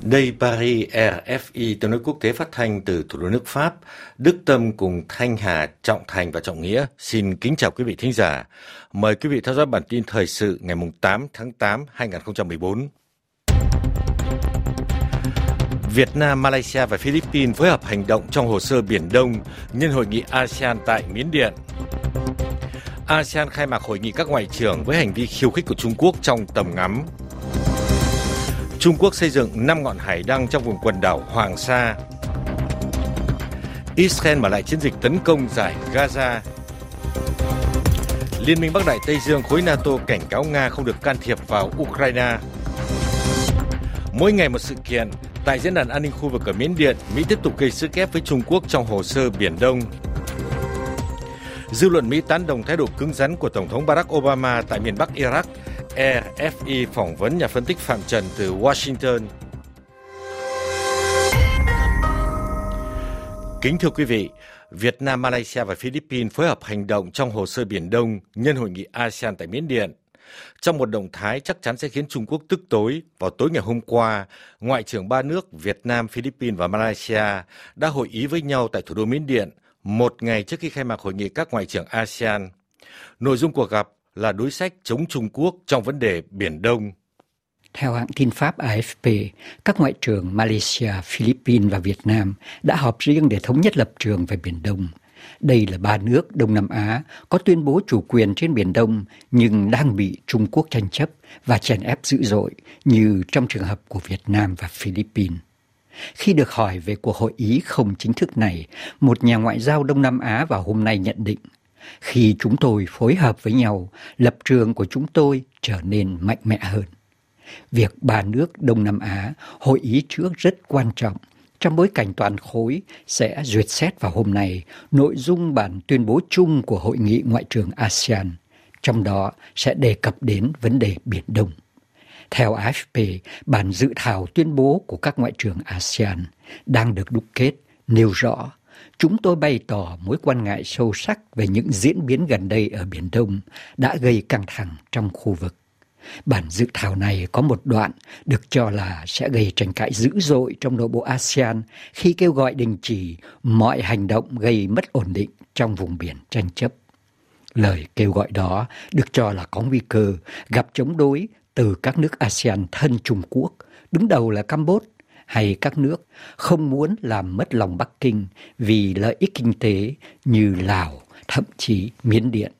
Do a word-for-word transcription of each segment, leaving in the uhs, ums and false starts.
Đây Paris, rờ ép i tiếng nói quốc tế phát thanh từ thủ đô nước Pháp. Đức Tâm cùng Thanh Hà, Trọng Thành và Trọng Nghĩa xin kính chào quý vị thính giả. Mời quý vị theo dõi bản tin thời sự ngày tám tháng tám năm hai nghìn không trăm mười bốn. Việt Nam, Malaysia và Philippines phối hợp hành động trong hồ sơ Biển Đông nhân hội nghị a sê an tại Miến Điện. a sê an khai mạc hội nghị các ngoại trưởng với hành vi khiêu khích của Trung Quốc trong tầm ngắm. Trung Quốc xây dựng năm ngọn hải đăng trong vùng quần đảo Hoàng Sa. Israel mở lại chiến dịch tấn công giải Gaza. Liên minh Bắc Đại Tây Dương khối NATO cảnh cáo Nga không được can thiệp vào Ukraine. Mỗi ngày một sự kiện, tại Diễn đàn An ninh khu vực ở Miến Điện, Mỹ tiếp tục gây sức ép với Trung Quốc trong hồ sơ Biển Đông. Dư luận Mỹ tán đồng thái độ cứng rắn của Tổng thống Barack Obama tại miền Bắc Iraq. rờ ép i phỏng vấn nhà phân tích Phạm Trần từ Washington. Kính thưa quý vị, Việt Nam, Malaysia và Philippines phối hợp hành động trong hồ sơ Biển Đông nhân hội nghị a sê an tại Miến Điện. Trong một động thái chắc chắn sẽ khiến Trung Quốc tức tối, vào tối ngày hôm qua, Ngoại trưởng ba nước Việt Nam, Philippines và Malaysia đã hội ý với nhau tại thủ đô Miến Điện, một ngày trước khi khai mạc hội nghị các ngoại trưởng a sê an. Nội dung cuộc gặp là đối sách chống Trung Quốc trong vấn đề Biển Đông. Theo hãng tin Pháp a ép pê, các ngoại trưởng Malaysia, Philippines và Việt Nam đã họp riêng để thống nhất lập trường về Biển Đông. Đây là ba nước Đông Nam Á có tuyên bố chủ quyền trên Biển Đông nhưng đang bị Trung Quốc tranh chấp và chèn ép dữ dội như trong trường hợp của Việt Nam và Philippines. Khi được hỏi về cuộc hội ý không chính thức này, một nhà ngoại giao Đông Nam Á vào hôm nay nhận định: khi chúng tôi phối hợp với nhau, lập trường của chúng tôi trở nên mạnh mẽ hơn. Việc ba nước Đông Nam Á hội ý trước rất quan trọng trong bối cảnh toàn khối sẽ duyệt xét vào hôm nay nội dung bản tuyên bố chung của Hội nghị Ngoại trưởng a sê an, trong đó sẽ đề cập đến vấn đề Biển Đông. Theo a ép pê, bản dự thảo tuyên bố của các ngoại trưởng a sê an đang được đúc kết nêu rõ: chúng tôi bày tỏ mối quan ngại sâu sắc về những diễn biến gần đây ở Biển Đông đã gây căng thẳng trong khu vực. Bản dự thảo này có một đoạn được cho là sẽ gây tranh cãi dữ dội trong nội bộ a sê an khi kêu gọi đình chỉ mọi hành động gây mất ổn định trong vùng biển tranh chấp. Lời kêu gọi đó được cho là có nguy cơ gặp chống đối từ các nước a sê an thân Trung Quốc, đứng đầu là Campuchia, hay các nước không muốn làm mất lòng Bắc Kinh vì lợi ích kinh tế như Lào, thậm chí Miến Điện.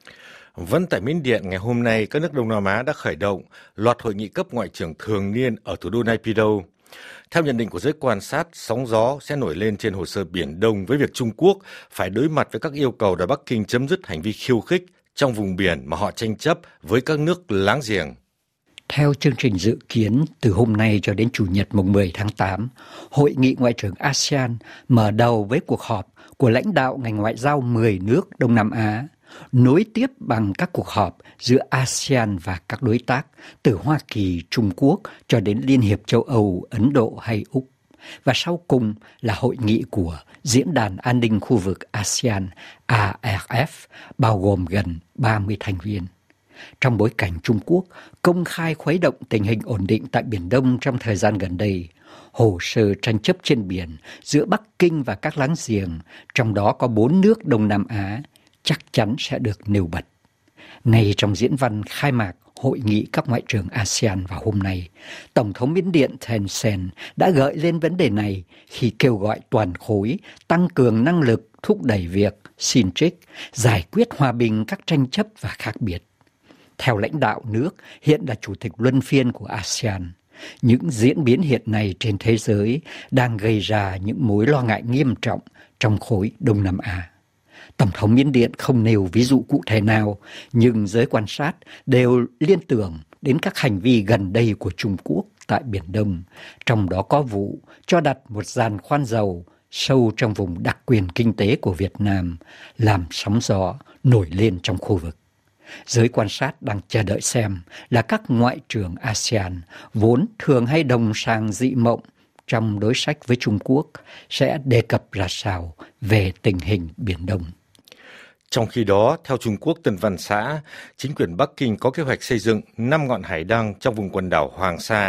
Vẫn tại Miến Điện, ngày hôm nay, các nước Đông Nam Á đã khởi động loạt hội nghị cấp ngoại trưởng thường niên ở thủ đô Naypyidaw. Theo nhận định của giới quan sát, sóng gió sẽ nổi lên trên hồ sơ Biển Đông với việc Trung Quốc phải đối mặt với các yêu cầu đòi Bắc Kinh chấm dứt hành vi khiêu khích trong vùng biển mà họ tranh chấp với các nước láng giềng. Theo chương trình dự kiến, từ hôm nay cho đến Chủ nhật mùng mười tháng tám, Hội nghị Ngoại trưởng a sê an mở đầu với cuộc họp của lãnh đạo ngành ngoại giao mười nước Đông Nam Á, nối tiếp bằng các cuộc họp giữa a sê an và các đối tác từ Hoa Kỳ, Trung Quốc cho đến Liên hiệp châu Âu, Ấn Độ hay Úc. Và sau cùng là hội nghị của Diễn đàn An ninh khu vực a sê an a rờ ép, bao gồm gần ba mươi thành viên. Trong bối cảnh Trung Quốc công khai khuấy động tình hình ổn định tại Biển Đông trong thời gian gần đây, hồ sơ tranh chấp trên biển giữa Bắc Kinh và các láng giềng, trong đó có bốn nước Đông Nam Á, chắc chắn sẽ được nêu bật. Ngay trong diễn văn khai mạc Hội nghị các ngoại trưởng a sê an vào hôm nay, Tổng thống Miến Điện Thein Sein đã gợi lên vấn đề này khi kêu gọi toàn khối tăng cường năng lực thúc đẩy việc xin trích, giải quyết hòa bình các tranh chấp và khác biệt. Theo lãnh đạo nước hiện là chủ tịch luân phiên của a sê an, những diễn biến hiện nay trên thế giới đang gây ra những mối lo ngại nghiêm trọng trong khối Đông Nam Á. Tổng thống Miến Điện không nêu ví dụ cụ thể nào, nhưng giới quan sát đều liên tưởng đến các hành vi gần đây của Trung Quốc tại Biển Đông, trong đó có vụ cho đặt một giàn khoan dầu sâu trong vùng đặc quyền kinh tế của Việt Nam, làm sóng gió nổi lên trong khu vực. Giới quan sát đang chờ đợi xem là các ngoại trưởng a sê an vốn thường hay đồng sang dị mộng trong đối sách với Trung Quốc sẽ đề cập ra sao về tình hình Biển Đông. Trong khi đó, theo Trung Quốc Tân Văn Xã, chính quyền Bắc Kinh có kế hoạch xây dựng năm ngọn hải đăng trong vùng quần đảo Hoàng Sa.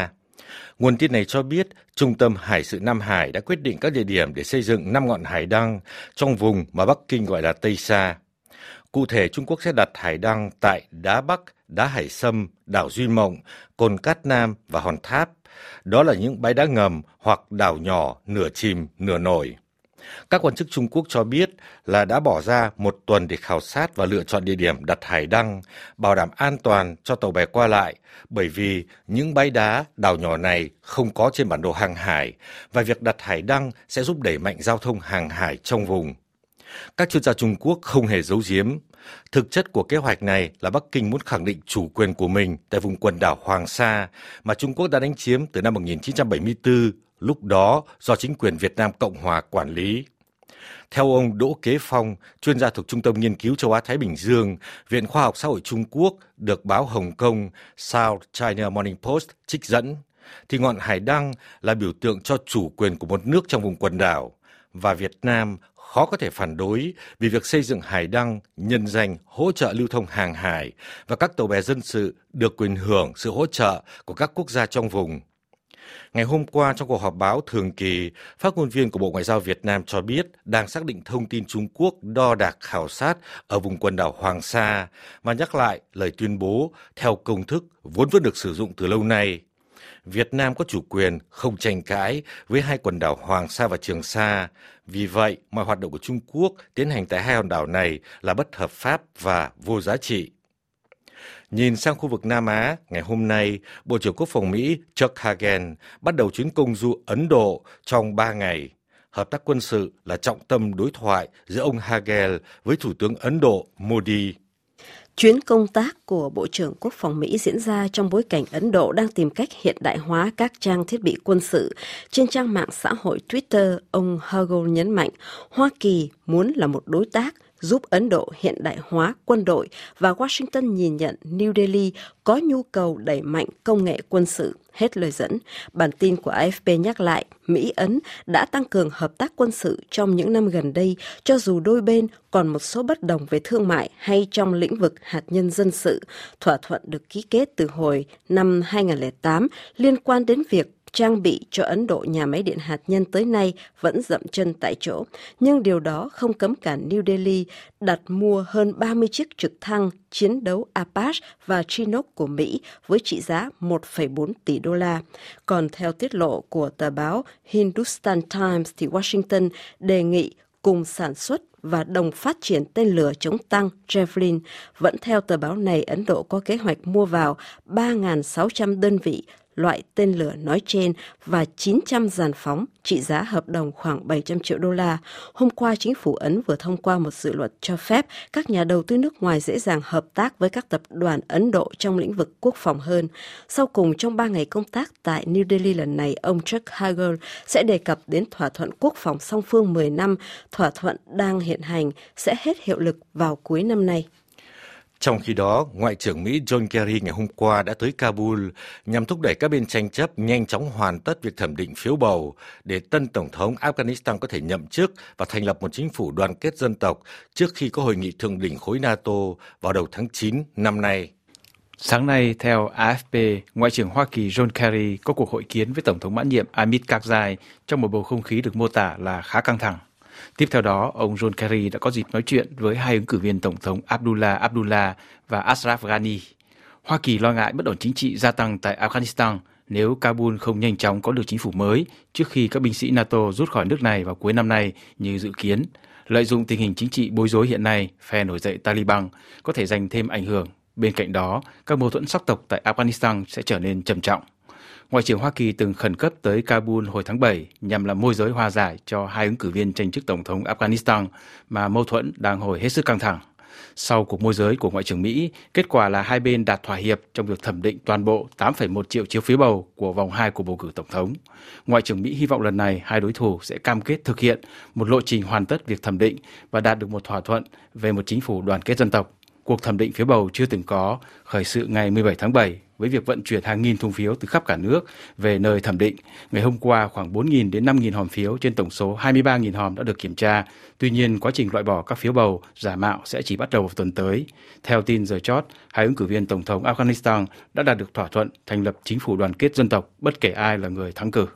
Nguồn tin này cho biết Trung tâm Hải sự Nam Hải đã quyết định các địa điểm để xây dựng năm ngọn hải đăng trong vùng mà Bắc Kinh gọi là Tây Sa. Cụ thể, Trung Quốc sẽ đặt hải đăng tại Đá Bắc, Đá Hải Sâm, đảo Duy Mộng, Cồn Cát Nam và Hòn Tháp. Đó là những bãi đá ngầm hoặc đảo nhỏ nửa chìm, nửa nổi. Các quan chức Trung Quốc cho biết là đã bỏ ra một tuần để khảo sát và lựa chọn địa điểm đặt hải đăng, bảo đảm an toàn cho tàu bè qua lại, bởi vì những bãi đá, đảo nhỏ này không có trên bản đồ hàng hải, và việc đặt hải đăng sẽ giúp đẩy mạnh giao thông hàng hải trong vùng. Các chuyên gia Trung Quốc không hề giấu giếm. Thực chất của kế hoạch này là Bắc Kinh muốn khẳng định chủ quyền của mình tại vùng quần đảo Hoàng Sa mà Trung Quốc đã đánh chiếm từ năm một nghìn chín trăm bảy mươi tư, lúc đó do chính quyền Việt Nam Cộng Hòa quản lý. Theo ông Đỗ Kế Phong, chuyên gia thuộc Trung tâm Nghiên cứu Châu Á-Thái Bình Dương, Viện Khoa học Xã hội Trung Quốc, được báo Hồng Kông South China Morning Post trích dẫn, thì ngọn hải đăng là biểu tượng cho chủ quyền của một nước trong vùng quần đảo, và Việt Nam khó có thể phản đối vì việc xây dựng hải đăng nhân danh hỗ trợ lưu thông hàng hải và các tàu bè dân sự được quyền hưởng sự hỗ trợ của các quốc gia trong vùng. Ngày hôm qua, trong cuộc họp báo thường kỳ, phát ngôn viên của Bộ Ngoại giao Việt Nam cho biết đang xác định thông tin Trung Quốc đo đạc khảo sát ở vùng quần đảo Hoàng Sa và nhắc lại lời tuyên bố theo công thức vốn vẫn được sử dụng từ lâu nay. Việt Nam có chủ quyền không tranh cãi với hai quần đảo Hoàng Sa và Trường Sa. Vì vậy, mọi hoạt động của Trung Quốc tiến hành tại hai hòn đảo này là bất hợp pháp và vô giá trị. Nhìn sang khu vực Nam Á, ngày hôm nay, Bộ trưởng Quốc phòng Mỹ Chuck Hagel bắt đầu chuyến công du Ấn Độ trong ba ngày. Hợp tác quân sự là trọng tâm đối thoại giữa ông Hagel với Thủ tướng Ấn Độ Modi. Chuyến công tác của Bộ trưởng Quốc phòng Mỹ diễn ra trong bối cảnh Ấn Độ đang tìm cách hiện đại hóa các trang thiết bị quân sự. Trên trang mạng xã hội Twitter, ông Hagel nhấn mạnh Hoa Kỳ muốn là một đối tác giúp Ấn Độ hiện đại hóa quân đội và Washington nhìn nhận New Delhi có nhu cầu đẩy mạnh công nghệ quân sự. Hết lời dẫn, bản tin của a ép pê nhắc lại Mỹ-Ấn đã tăng cường hợp tác quân sự trong những năm gần đây, cho dù đôi bên còn một số bất đồng về thương mại hay trong lĩnh vực hạt nhân dân sự. Thỏa thuận được ký kết từ hồi năm hai nghìn không trăm lẻ tám liên quan đến việc trang bị cho Ấn Độ nhà máy điện hạt nhân tới nay vẫn dậm chân tại chỗ, nhưng điều đó không cấm cản New Delhi đặt mua hơn ba mươi chiếc trực thăng chiến đấu Apache và Chinook của Mỹ với trị giá một phẩy bốn tỷ đô la. Còn theo tiết lộ của tờ báo Hindustan Times, thì Washington đề nghị cùng sản xuất và đồng phát triển tên lửa chống tăng Javelin. Vẫn theo tờ báo này, Ấn Độ có kế hoạch mua vào ba nghìn sáu trăm đơn vị loại tên lửa nói trên và chín trăm dàn phóng trị giá hợp đồng khoảng bảy trăm triệu đô la. Hôm qua, chính phủ Ấn vừa thông qua một dự luật cho phép các nhà đầu tư nước ngoài dễ dàng hợp tác với các tập đoàn Ấn Độ trong lĩnh vực quốc phòng hơn. Sau cùng, trong ba ngày công tác tại New Delhi lần này, ông Chuck Hagel sẽ đề cập đến thỏa thuận quốc phòng song phương mười năm. Thỏa thuận đang hiện hành sẽ hết hiệu lực vào cuối năm nay. Trong khi đó, Ngoại trưởng Mỹ John Kerry ngày hôm qua đã tới Kabul nhằm thúc đẩy các bên tranh chấp nhanh chóng hoàn tất việc thẩm định phiếu bầu để tân Tổng thống Afghanistan có thể nhậm chức và thành lập một chính phủ đoàn kết dân tộc trước khi có hội nghị thượng đỉnh khối NATO vào đầu tháng chín năm nay. Sáng nay, theo a ép pê, Ngoại trưởng Hoa Kỳ John Kerry có cuộc hội kiến với Tổng thống mãn nhiệm Hamid Karzai trong một bầu không khí được mô tả là khá căng thẳng. Tiếp theo đó, ông John Kerry đã có dịp nói chuyện với hai ứng cử viên Tổng thống Abdullah Abdullah và Ashraf Ghani. Hoa Kỳ lo ngại bất ổn chính trị gia tăng tại Afghanistan nếu Kabul không nhanh chóng có được chính phủ mới trước khi các binh sĩ NATO rút khỏi nước này vào cuối năm nay như dự kiến. Lợi dụng tình hình chính trị bối rối hiện nay, phe nổi dậy Taliban có thể giành thêm ảnh hưởng. Bên cạnh đó, các mâu thuẫn sắc tộc tại Afghanistan sẽ trở nên trầm trọng. Ngoại trưởng Hoa Kỳ từng khẩn cấp tới Kabul hồi tháng bảy nhằm làm môi giới hòa giải cho hai ứng cử viên tranh chức Tổng thống Afghanistan mà mâu thuẫn đang hồi hết sức căng thẳng. Sau cuộc môi giới của Ngoại trưởng Mỹ, kết quả là hai bên đạt thỏa hiệp trong việc thẩm định toàn bộ tám phẩy một triệu phiếu bầu của vòng hai của bầu cử Tổng thống. Ngoại trưởng Mỹ hy vọng lần này hai đối thủ sẽ cam kết thực hiện một lộ trình hoàn tất việc thẩm định và đạt được một thỏa thuận về một chính phủ đoàn kết dân tộc. Cuộc thẩm định phiếu bầu chưa từng có, khởi sự ngày mười bảy tháng bảy với việc vận chuyển hàng nghìn thùng phiếu từ khắp cả nước về nơi thẩm định. Ngày hôm qua, khoảng bốn nghìn đến năm nghìn hòm phiếu trên tổng số hai mươi ba nghìn hòm đã được kiểm tra. Tuy nhiên, quá trình loại bỏ các phiếu bầu giả mạo sẽ chỉ bắt đầu vào tuần tới. Theo tin The Chốt, hai ứng cử viên tổng thống Afghanistan đã đạt được thỏa thuận thành lập chính phủ đoàn kết dân tộc, bất kể ai là người thắng cử.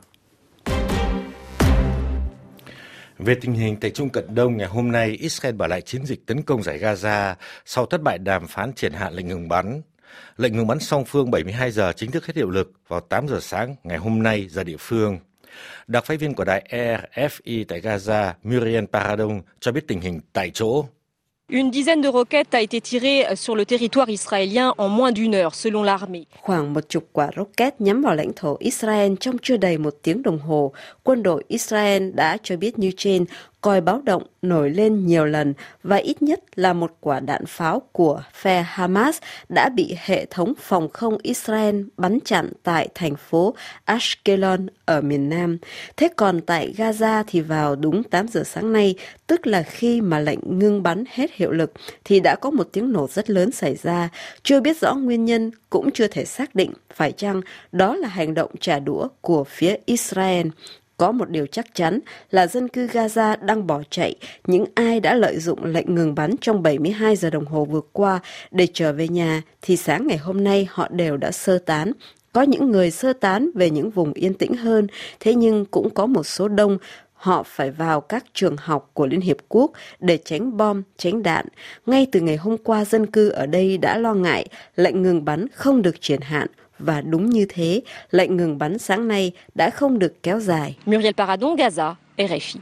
Về tình hình tại Trung Cận Đông, ngày hôm nay, Israel bỏ lại chiến dịch tấn công giải Gaza sau thất bại đàm phán triển hạn lệnh ngừng bắn. Lệnh ngừng bắn song phương bảy mươi hai giờ chính thức hết hiệu lực vào tám giờ sáng ngày hôm nay giờ địa phương. Đặc phái viên của đài R F I tại Gaza, Muriel Paradon, cho biết tình hình tại chỗ. Une dizaine de roquettes a été tirée sur le territoire israélien en moins d'une heure, selon l'armée. Khoảng một chục quả rocket nhắm vào lãnh thổ Israel trong chưa đầy một tiếng đồng hồ. Quân đội Israel đã cho biết như trên, còi báo động nổi lên nhiều lần và ít nhất là một quả đạn pháo của phe Hamas đã bị hệ thống phòng không Israel bắn chặn tại thành phố Ashkelon ở miền Nam. Thế còn tại Gaza thì vào đúng tám giờ sáng nay, tức là khi mà lệnh ngưng bắn hết hiệu lực, thì đã có một tiếng nổ rất lớn xảy ra. Chưa biết rõ nguyên nhân, cũng chưa thể xác định phải chăng đó là hành động trả đũa của phía Israel. Có một điều chắc chắn là dân cư Gaza đang bỏ chạy, những ai đã lợi dụng lệnh ngừng bắn trong bảy mươi hai giờ đồng hồ vừa qua để trở về nhà thì sáng ngày hôm nay họ đều đã sơ tán. Có những người sơ tán về những vùng yên tĩnh hơn, thế nhưng cũng có một số đông họ phải vào các trường học của Liên Hiệp Quốc để tránh bom, tránh đạn. Ngay từ ngày hôm qua, dân cư ở đây đã lo ngại lệnh ngừng bắn không được triển hạn. Và đúng như thế, lệnh ngừng bắn sáng nay đã không được kéo dài. Muriel Paradon, Gaza, R F I.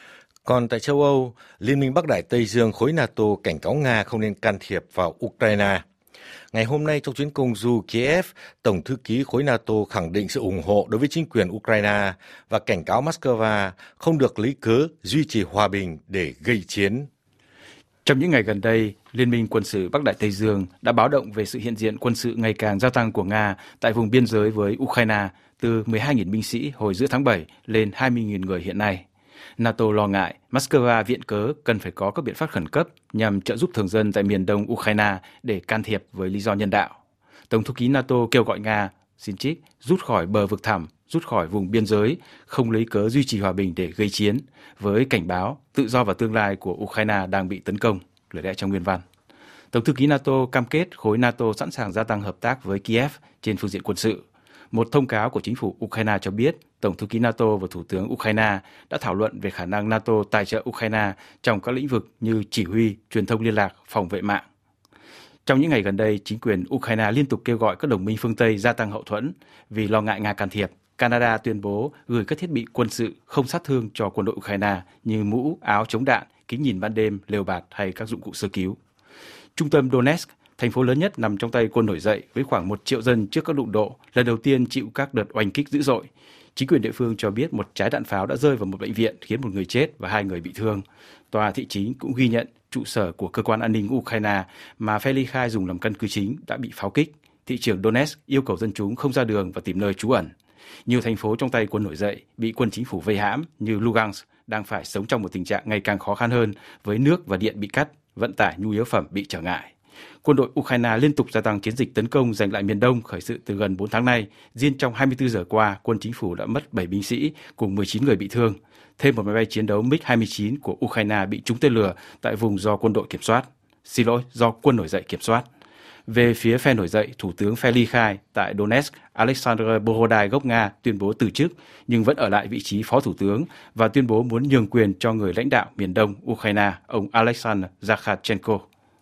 Còn tại châu Âu, Liên minh Bắc Đại Tây Dương khối NATO cảnh cáo Nga không nên can thiệp vào Ukraine. Ngày hôm nay trong chuyến công du Kiev, Tổng thư ký khối NATO khẳng định sự ủng hộ đối với chính quyền Ukraine và cảnh cáo Moscow không được lấy cớ duy trì hòa bình để gây chiến. Trong những ngày gần đây, Liên minh quân sự Bắc Đại Tây Dương đã báo động về sự hiện diện quân sự ngày càng gia tăng của Nga tại vùng biên giới với Ukraine từ mười hai nghìn binh sĩ hồi giữa tháng bảy lên hai mươi nghìn người hiện nay. NATO lo ngại Moscow viện cớ cần phải có các biện pháp khẩn cấp nhằm trợ giúp thường dân tại miền đông Ukraine để can thiệp với lý do nhân đạo. Tổng thư ký NATO kêu gọi Nga, xin trích, rút khỏi bờ vực thẳm, rút khỏi vùng biên giới, không lấy cớ duy trì hòa bình để gây chiến, với cảnh báo tự do và tương lai của Ukraine đang bị tấn công, lời lẽ trong nguyên văn. Tổng thư ký NATO cam kết khối NATO sẵn sàng gia tăng hợp tác với Kiev trên phương diện quân sự. Một thông cáo của chính phủ Ukraine cho biết Tổng thư ký NATO và Thủ tướng Ukraine đã thảo luận về khả năng NATO tài trợ Ukraine trong các lĩnh vực như chỉ huy, truyền thông liên lạc, phòng vệ mạng. Trong những ngày gần đây, chính quyền Ukraine liên tục kêu gọi các đồng minh phương Tây gia tăng hậu thuẫn vì lo ngại Nga can thiệp. Canada tuyên bố gửi các thiết bị quân sự không sát thương cho quân đội Ukraine như mũ, áo chống đạn, kính nhìn ban đêm, lều bạt hay các dụng cụ sơ cứu. Trung tâm Donetsk, thành phố lớn nhất nằm trong tay quân nổi dậy với khoảng một triệu dân trước các đụng độ, lần đầu tiên chịu các đợt oanh kích dữ dội. Chính quyền địa phương cho biết một trái đạn pháo đã rơi vào một bệnh viện khiến một người chết và hai người bị thương. Tòa thị chính cũng ghi nhận trụ sở của cơ quan an ninh Ukraine mà phe ly khai dùng làm căn cứ chính đã bị pháo kích. Thị trưởng Donetsk yêu cầu dân chúng không ra đường và tìm nơi trú ẩn. Nhiều thành phố trong tay quân nổi dậy bị quân chính phủ vây hãm như Lugansk đang phải sống trong một tình trạng ngày càng khó khăn hơn với nước và điện bị cắt, vận tải nhu yếu phẩm bị trở ngại. Quân đội Ukraine liên tục gia tăng chiến dịch tấn công giành lại miền Đông khởi sự từ gần bốn tháng nay. Riêng trong hai mươi tư giờ qua, quân chính phủ đã mất bảy binh sĩ cùng mười chín người bị thương. Thêm một máy bay chiến đấu mig hai mươi chín của Ukraine bị trúng tên lửa tại vùng do quân đội kiểm soát. Xin lỗi, do quân nổi dậy kiểm soát. Về phía phe nổi dậy, Thủ tướng phe ly khai tại Donetsk, Alexander Borodai gốc Nga tuyên bố từ chức nhưng vẫn ở lại vị trí phó thủ tướng và tuyên bố muốn nhường quyền cho người lãnh đạo miền đông Ukraine, ông Alexander Zakharchenko.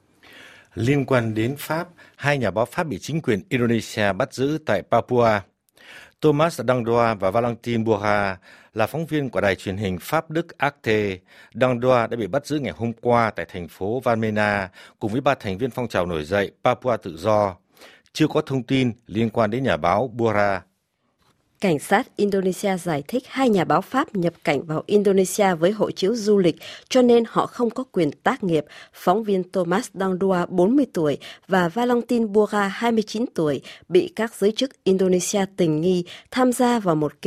Liên quan đến Pháp, hai nhà báo Pháp bị chính quyền Indonesia bắt giữ tại Papua. Thomas Dangdoa và Valentin Bourra là phóng viên của đài truyền hình Pháp-Đức Arte. Dangdoa đã bị bắt giữ ngày hôm qua tại thành phố Vamena cùng với ba thành viên phong trào nổi dậy Papua Tự Do. Chưa có thông tin liên quan đến nhà báo Bourra. Cảnh sát Indonesia giải thích hai nhà báo Pháp nhập cảnh vào Indonesia với hộ chiếu du lịch, cho nên họ không có quyền tác nghiệp. Phóng viên Thomas Dangdoa, bốn mươi tuổi, và Valentin Bourra, hai mươi chín tuổi, bị các giới chức Indonesia tình nghi tham gia vào một kế hoạch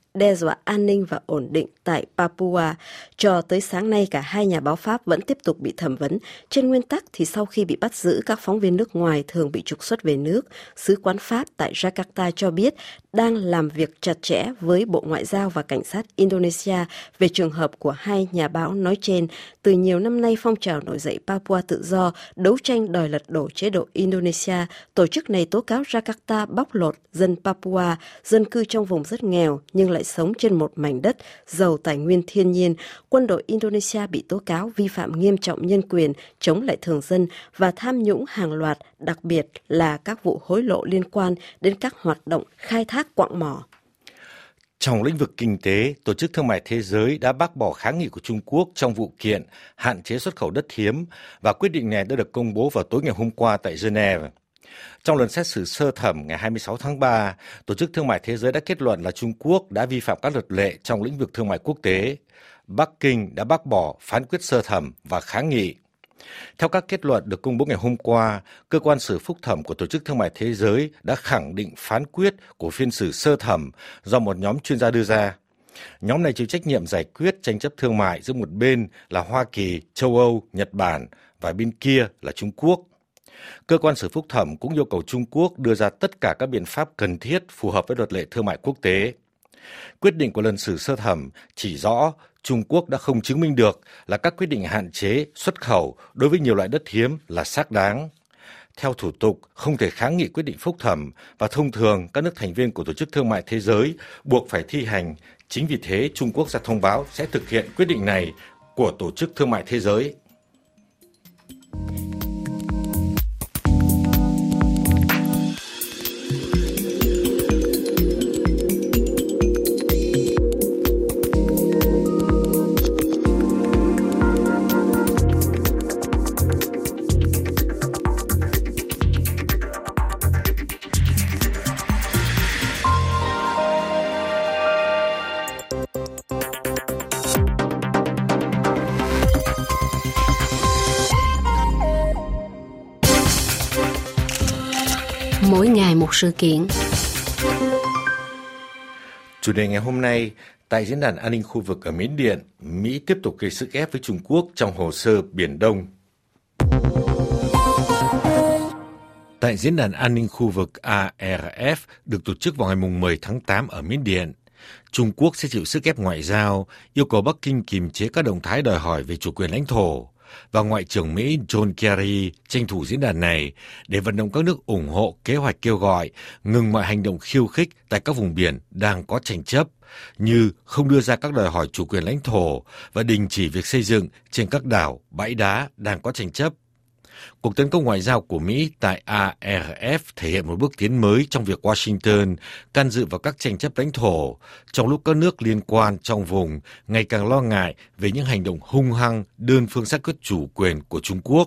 đe dọa an ninh và ổn định tại Papua. Cho tới sáng nay, cả hai nhà báo Pháp vẫn tiếp tục bị thẩm vấn. Trên nguyên tắc thì sau khi bị bắt giữ, các phóng viên nước ngoài thường bị trục xuất về nước. Sứ quán Pháp tại Jakarta cho biết đang làm việc chặt chẽ với Bộ Ngoại giao và Cảnh sát Indonesia về trường hợp của hai nhà báo nói trên. Từ nhiều năm nay, phong trào nổi dậy Papua tự do, đấu tranh đòi lật đổ chế độ Indonesia. Tổ chức này tố cáo Jakarta bóc lột dân Papua, dân cư trong vùng rất nghèo nhưng lại sống trên một mảnh đất giàu tài nguyên thiên nhiên. Quân đội Indonesia bị tố cáo vi phạm nghiêm trọng nhân quyền, chống lại thường dân và tham nhũng hàng loạt, đặc biệt là các vụ hối lộ liên quan đến các hoạt động khai thác quặng mỏ. Trong lĩnh vực kinh tế, Tổ chức Thương mại Thế giới đã bác bỏ kháng nghị của Trung Quốc trong vụ kiện hạn chế xuất khẩu đất hiếm và quyết định này đã được công bố vào tối ngày hôm qua tại Geneva. Trong lần xét xử sơ thẩm ngày hai mươi sáu tháng ba, Tổ chức Thương mại Thế giới đã kết luận là Trung Quốc đã vi phạm các luật lệ trong lĩnh vực thương mại quốc tế. Bắc Kinh đã bác bỏ phán quyết sơ thẩm và kháng nghị. Theo các kết luận được công bố ngày hôm qua, cơ quan xử phúc thẩm của Tổ chức Thương mại Thế giới đã khẳng định phán quyết của phiên xử sơ thẩm do một nhóm chuyên gia đưa ra. Nhóm này chịu trách nhiệm giải quyết tranh chấp thương mại giữa một bên là Hoa Kỳ, châu Âu, Nhật Bản và bên kia là Trung Quốc. Cơ quan xử phúc thẩm cũng yêu cầu Trung Quốc đưa ra tất cả các biện pháp cần thiết phù hợp với luật lệ thương mại quốc tế. Quyết định của lần xử sơ thẩm chỉ rõ Trung Quốc đã không chứng minh được là các quyết định hạn chế xuất khẩu đối với nhiều loại đất hiếm là xác đáng. Theo thủ tục, không thể kháng nghị quyết định phúc thẩm và thông thường các nước thành viên của Tổ chức Thương mại Thế giới buộc phải thi hành. Chính vì thế, Trung Quốc ra thông báo sẽ thực hiện quyết định này của Tổ chức Thương mại Thế giới. Mỗi ngày một sự kiện. Chủ đề ngày hôm nay, tại Diễn đàn An ninh khu vực ở Miến Điện, Mỹ tiếp tục gây sức ép với Trung Quốc trong hồ sơ Biển Đông. Tại Diễn đàn An ninh khu vực A R F được tổ chức vào ngày mười tháng tám ở Miến Điện, Trung Quốc sẽ chịu sức ép ngoại giao, yêu cầu Bắc Kinh kiềm chế các động thái đòi hỏi về chủ quyền lãnh thổ, và Ngoại trưởng Mỹ John Kerry tranh thủ diễn đàn này để vận động các nước ủng hộ kế hoạch kêu gọi ngừng mọi hành động khiêu khích tại các vùng biển đang có tranh chấp, như không đưa ra các đòi hỏi chủ quyền lãnh thổ và đình chỉ việc xây dựng trên các đảo, bãi đá đang có tranh chấp. Cuộc tấn công ngoại giao của Mỹ tại A R F thể hiện một bước tiến mới trong việc Washington can dự vào các tranh chấp lãnh thổ, trong lúc các nước liên quan trong vùng ngày càng lo ngại về những hành động hung hăng đơn phương xác quyết chủ quyền của Trung Quốc.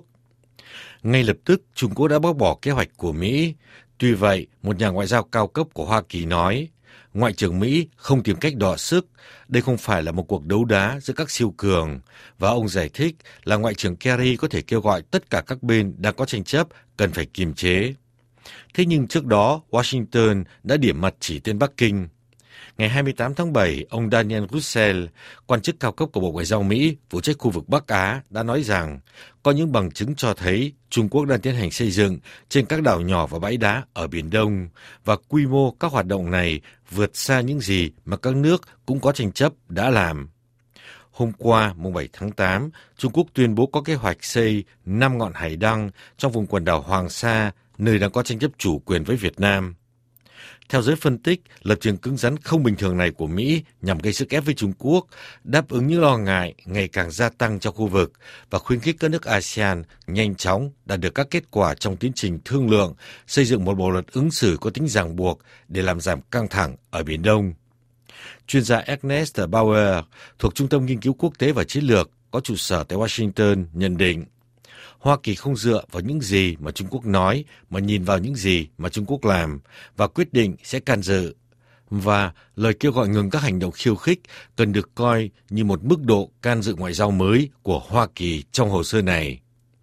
Ngay lập tức, Trung Quốc đã bác bỏ kế hoạch của Mỹ. Tuy vậy, một nhà ngoại giao cao cấp của Hoa Kỳ nói, Ngoại trưởng Mỹ không tìm cách đọ sức, đây không phải là một cuộc đấu đá giữa các siêu cường, và ông giải thích là Ngoại trưởng Kerry có thể kêu gọi tất cả các bên đang có tranh chấp cần phải kiềm chế. Thế nhưng trước đó, Washington đã điểm mặt chỉ tên Bắc Kinh. Ngày hai mươi tám tháng bảy, ông Daniel Russell, quan chức cao cấp của Bộ Ngoại giao Mỹ phụ trách khu vực Bắc Á, đã nói rằng có những bằng chứng cho thấy Trung Quốc đang tiến hành xây dựng trên các đảo nhỏ và bãi đá ở Biển Đông, và quy mô các hoạt động này vượt xa những gì mà các nước cũng có tranh chấp đã làm. Hôm qua, mùng bảy tháng tám, Trung Quốc tuyên bố có kế hoạch xây năm ngọn hải đăng trong vùng quần đảo Hoàng Sa, nơi đang có tranh chấp chủ quyền với Việt Nam. Theo giới phân tích, lập trường cứng rắn không bình thường này của Mỹ nhằm gây sức ép với Trung Quốc, đáp ứng những lo ngại ngày càng gia tăng trong khu vực và khuyến khích các nước a sê an nhanh chóng đạt được các kết quả trong tiến trình thương lượng, xây dựng một bộ luật ứng xử có tính ràng buộc để làm giảm căng thẳng ở Biển Đông. Chuyên gia Ernest Bauer thuộc Trung tâm Nghiên cứu Quốc tế và Chiến lược có trụ sở tại Washington nhận định, Hoa Kỳ không dựa vào những gì mà Trung Quốc nói mà nhìn vào những gì mà Trung Quốc làm và quyết định sẽ can dự. Và lời kêu gọi ngừng các hành động khiêu khích cần được coi như một mức độ can dự ngoại giao mới của Hoa Kỳ trong hồ sơ này.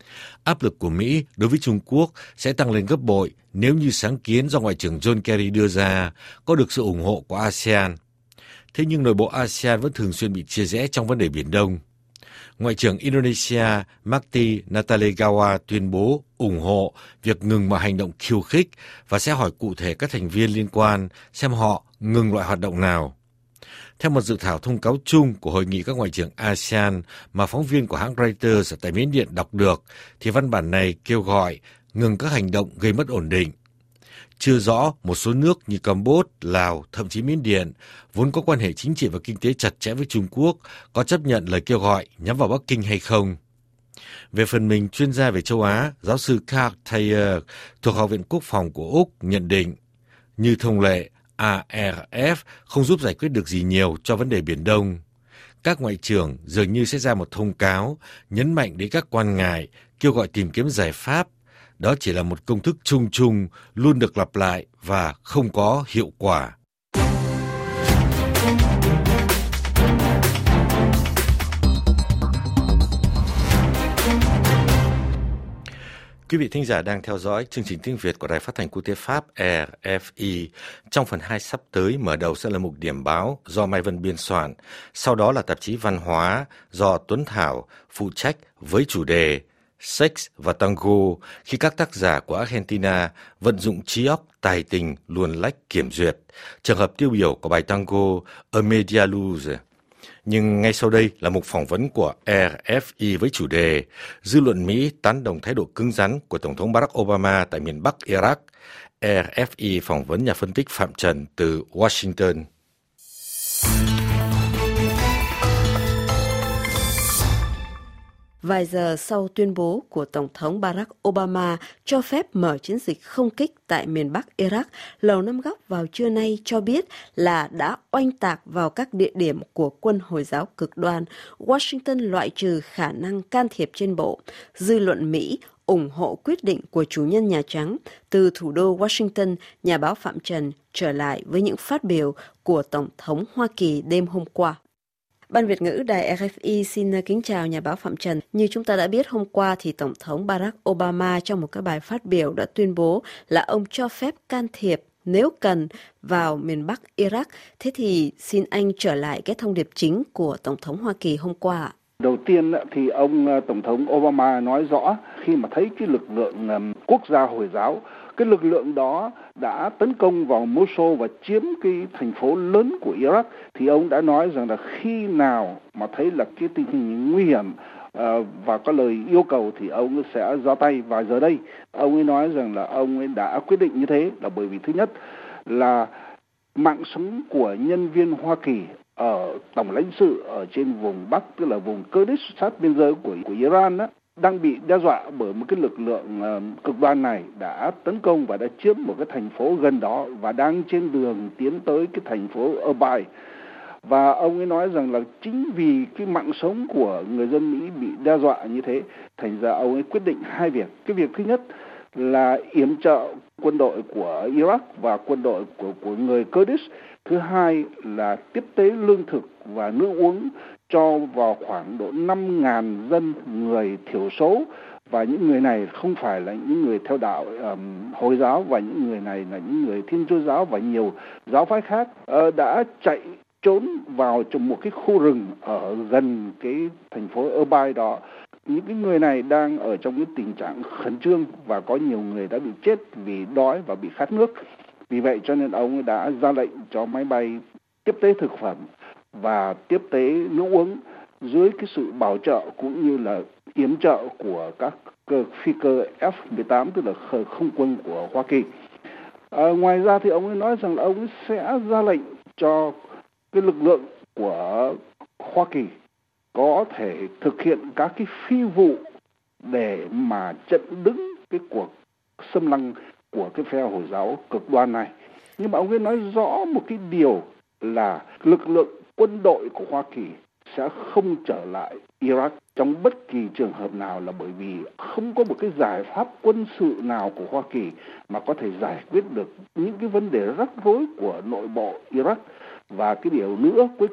Áp lực của Mỹ đối với Trung Quốc sẽ tăng lên gấp bội nếu như sáng kiến do Ngoại trưởng John Kerry đưa ra có được sự ủng hộ của a sê an. Thế nhưng nội bộ a sê an vẫn thường xuyên bị chia rẽ trong vấn đề Biển Đông. Ngoại trưởng Indonesia Marty Natalegawa tuyên bố ủng hộ việc ngừng mọi hành động khiêu khích và sẽ hỏi cụ thể các thành viên liên quan xem họ ngừng loại hoạt động nào. Theo một dự thảo thông cáo chung của Hội nghị các ngoại trưởng a sê an mà phóng viên của hãng Reuters tại Miến Điện đọc được, thì văn bản này kêu gọi ngừng các hành động gây mất ổn định. Chưa rõ một số nước như Campuchia, Lào, thậm chí Miến Điện vốn có quan hệ chính trị và kinh tế chặt chẽ với Trung Quốc có chấp nhận lời kêu gọi nhắm vào Bắc Kinh hay không. Về phần mình, chuyên gia về châu Á, giáo sư Carl Thayer thuộc Học viện Quốc phòng của Úc nhận định, như thông lệ, a rờ ép không giúp giải quyết được gì nhiều cho vấn đề Biển Đông. Các ngoại trưởng dường như sẽ ra một thông cáo nhấn mạnh đến các quan ngại, kêu gọi tìm kiếm giải pháp. Đó chỉ là một công thức chung chung, luôn được lặp lại và không có hiệu quả. Quý vị thính giả đang theo dõi chương trình tiếng Việt của Đài Phát thanh Quốc tế Pháp rờ ép i. Trong phần hai sắp tới, mở đầu sẽ là mục điểm báo do Mai Vân biên soạn. Sau đó là tạp chí văn hóa do Tuấn Thảo phụ trách với chủ đề Sex và Tango, khi các tác giả của Argentina vận dụng trí óc, tài tình, luồn lách kiểm duyệt. Trường hợp tiêu biểu của bài tango A Media Luz. Nhưng ngay sau đây là mục phỏng vấn của rờ ép i với chủ đề Dư luận Mỹ tán đồng thái độ cứng rắn của Tổng thống Barack Obama tại miền Bắc Iraq. rờ ép i phỏng vấn nhà phân tích Phạm Trần từ Washington. Vài giờ sau tuyên bố của Tổng thống Barack Obama cho phép mở chiến dịch không kích tại miền Bắc Iraq, Lầu Năm Góc vào trưa nay cho biết là đã oanh tạc vào các địa điểm của quân Hồi giáo cực đoan. Washington loại trừ khả năng can thiệp trên bộ. Dư luận Mỹ ủng hộ quyết định của chủ nhân Nhà Trắng. Từ thủ đô Washington, nhà báo Phạm Trần trở lại với những phát biểu của Tổng thống Hoa Kỳ đêm hôm qua. Ban Việt ngữ Đài rờ ép i xin kính chào nhà báo Phạm Trần. Như chúng ta đã biết, hôm qua thì Tổng thống Barack Obama trong một cái bài phát biểu đã tuyên bố là ông cho phép can thiệp nếu cần vào miền Bắc Iraq. Thế thì xin anh trở lại cái thông điệp chính của Tổng thống Hoa Kỳ hôm qua. Đầu tiên thì ông Tổng thống Obama nói rõ khi mà thấy cái lực lượng quốc gia Hồi giáo, cái lực lượng đó đã tấn công vào Mosul và chiếm cái thành phố lớn của Iraq, thì ông đã nói rằng là khi nào mà thấy là cái tình hình nguy hiểm uh, và có lời yêu cầu thì ông sẽ ra tay. Và giờ đây ông ấy nói rằng là ông ấy đã quyết định như thế là bởi vì thứ nhất là mạng sống của nhân viên Hoa Kỳ ở tổng lãnh sự ở trên vùng Bắc, tức là vùng Kurdish sát biên giới của, của Iran đó, đang bị đe dọa bởi một cái lực lượng uh, cực đoan này đã tấn công và đã chiếm một cái thành phố gần đó và đang trên đường tiến tới cái thành phố Erbil. Và ông ấy nói rằng là chính vì cái mạng sống của người dân Mỹ bị đe dọa như thế, thành ra ông ấy quyết định hai việc. Cái việc thứ nhất là yểm trợ quân đội của Iraq và quân đội của, của người Kurdish. Thứ hai là tiếp tế lương thực và nước uống cho vào khoảng độ năm nghìn dân người thiểu số, và những người này không phải là những người theo đạo um, Hồi giáo, và những người này là những người Thiên Chúa giáo và nhiều giáo phái khác uh, đã chạy trốn vào trong một cái khu rừng ở gần cái thành phố Erbil đó. Những cái người này đang ở trong cái tình trạng khẩn trương và có nhiều người đã bị chết vì đói và bị khát nước. Vì vậy cho nên ông đã ra lệnh cho máy bay tiếp tế thực phẩm và tiếp tế nước uống dưới cái sự bảo trợ cũng như là yểm trợ của các cơ, phi cơ F mười tám, tức là không quân của Hoa Kỳ. À, ngoài ra thì ông ấy nói rằng là ông ấy sẽ ra lệnh cho cái lực lượng của Hoa Kỳ có thể thực hiện các cái phi vụ để mà chặn đứng cái cuộc xâm lăng của cái phe Hồi giáo cực đoan này. Nhưng mà ông ấy nói rõ một cái điều là lực lượng quân đội của Hoa Kỳ sẽ không trở lại Iraq trong bất kỳ trường hợp nào, là bởi vì không có một cái giải pháp quân sự nào của Hoa Kỳ mà có thể giải quyết được những cái vấn đề rắc rối của nội bộ Iraq. Và cái điều nữa cuối cùng,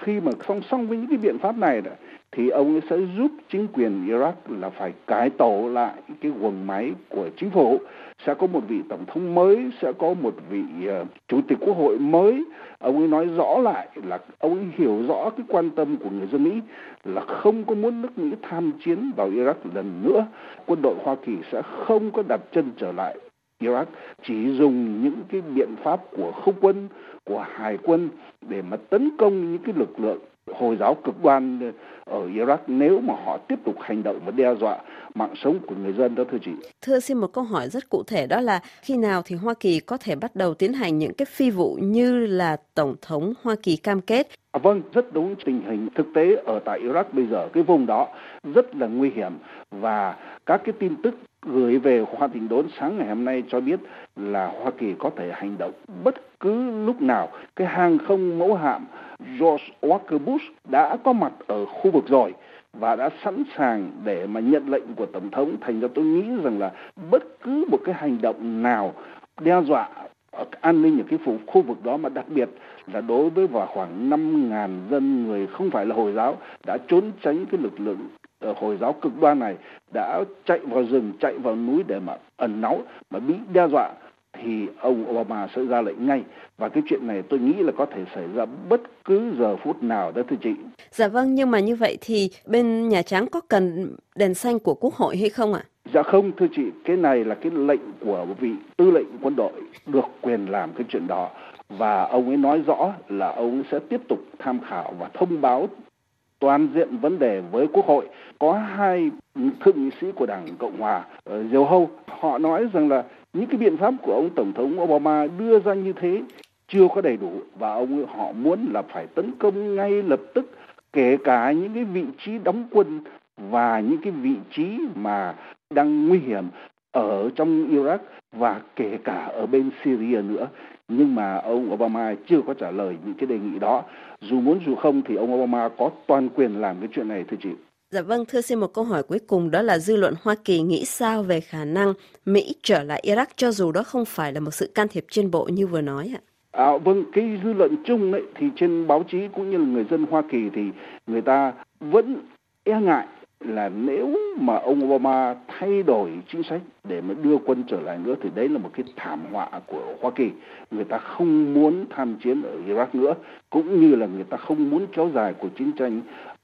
khi mà song song với những cái biện pháp này đó, thì ông ấy sẽ giúp chính quyền Iraq là phải cải tổ lại cái guồng máy của chính phủ. Sẽ có một vị tổng thống mới, sẽ có một vị uh, chủ tịch quốc hội mới. Ông ấy nói rõ lại là ông ấy hiểu rõ cái quan tâm của người dân Mỹ là không có muốn nước Mỹ tham chiến vào Iraq lần nữa. Quân đội Hoa Kỳ sẽ không có đặt chân trở lại Iraq, chỉ dùng những cái biện pháp của không quân, của hải quân để mà tấn công những cái lực lượng Hồi giáo cực đoan ở Iraq nếu mà họ tiếp tục hành động và đe dọa mạng sống của người dân đó, thưa chị. Thưa, xin một câu hỏi rất cụ thể, đó là khi nào thì Hoa Kỳ có thể bắt đầu tiến hành những cái phi vụ như là Tổng thống Hoa Kỳ cam kết? À, vâng, rất đúng. Tình hình thực tế ở tại Iraq bây giờ, cái vùng đó rất là nguy hiểm, và các cái tin tức gửi về Hoa Thịnh Đốn sáng ngày hôm nay cho biết là Hoa Kỳ có thể hành động bất cứ lúc nào. Cái hàng không mẫu hạm George Walker Bush đã có mặt ở khu vực rồi và đã sẵn sàng để mà nhận lệnh của Tổng thống. Thành ra tôi nghĩ rằng là bất cứ một cái hành động nào đe dọa an ninh ở cái khu vực đó, mà đặc biệt là đối với vào khoảng năm nghìn dân người không phải là Hồi giáo đã trốn tránh cái lực lượng Hồi giáo cực đoan này, đã chạy vào rừng, chạy vào núi để mà ẩn náu, mà bị đe dọa, thì ông Obama sẽ ra lệnh ngay. Và cái chuyện này tôi nghĩ là có thể xảy ra bất cứ giờ phút nào đó, thưa chị. Dạ vâng, nhưng mà như vậy thì bên Nhà Trắng có cần đèn xanh của Quốc hội hay không ạ? Dạ không, thưa chị, cái này là cái lệnh của vị tư lệnh quân đội được quyền làm cái chuyện đó. Và ông ấy nói rõ là ông ấy sẽ tiếp tục tham khảo và thông báo toàn diện vấn đề với Quốc hội. Có hai thượng nghị sĩ của Đảng Cộng hòa ở Diều Hâu, họ nói rằng là những cái biện pháp của ông Tổng thống Obama đưa ra như thế chưa có đầy đủ, và ông họ muốn là phải tấn công ngay lập tức, kể cả những cái vị trí đóng quân và những cái vị trí mà đang nguy hiểm ở trong Iraq và kể cả ở bên Syria nữa. Nhưng mà ông Obama chưa có trả lời những cái đề nghị đó. Dù muốn dù không thì ông Obama có toàn quyền làm cái chuyện này, thưa chị. Dạ vâng, thưa, xin một câu hỏi cuối cùng, đó là dư luận Hoa Kỳ nghĩ sao về khả năng Mỹ trở lại Iraq cho dù đó không phải là một sự can thiệp trên bộ như vừa nói ạ? À, vâng, cái dư luận chung đấy thì trên báo chí cũng như là người dân Hoa Kỳ thì người ta vẫn e ngại là nếu mà ông Obama thay đổi chính sách để mà đưa quân trở lại nữa thì đấy là một cái thảm họa của Hoa Kỳ. Người ta không muốn tham chiến ở Iraq nữa, cũng như là người ta không muốn kéo dài cuộc chiến tranh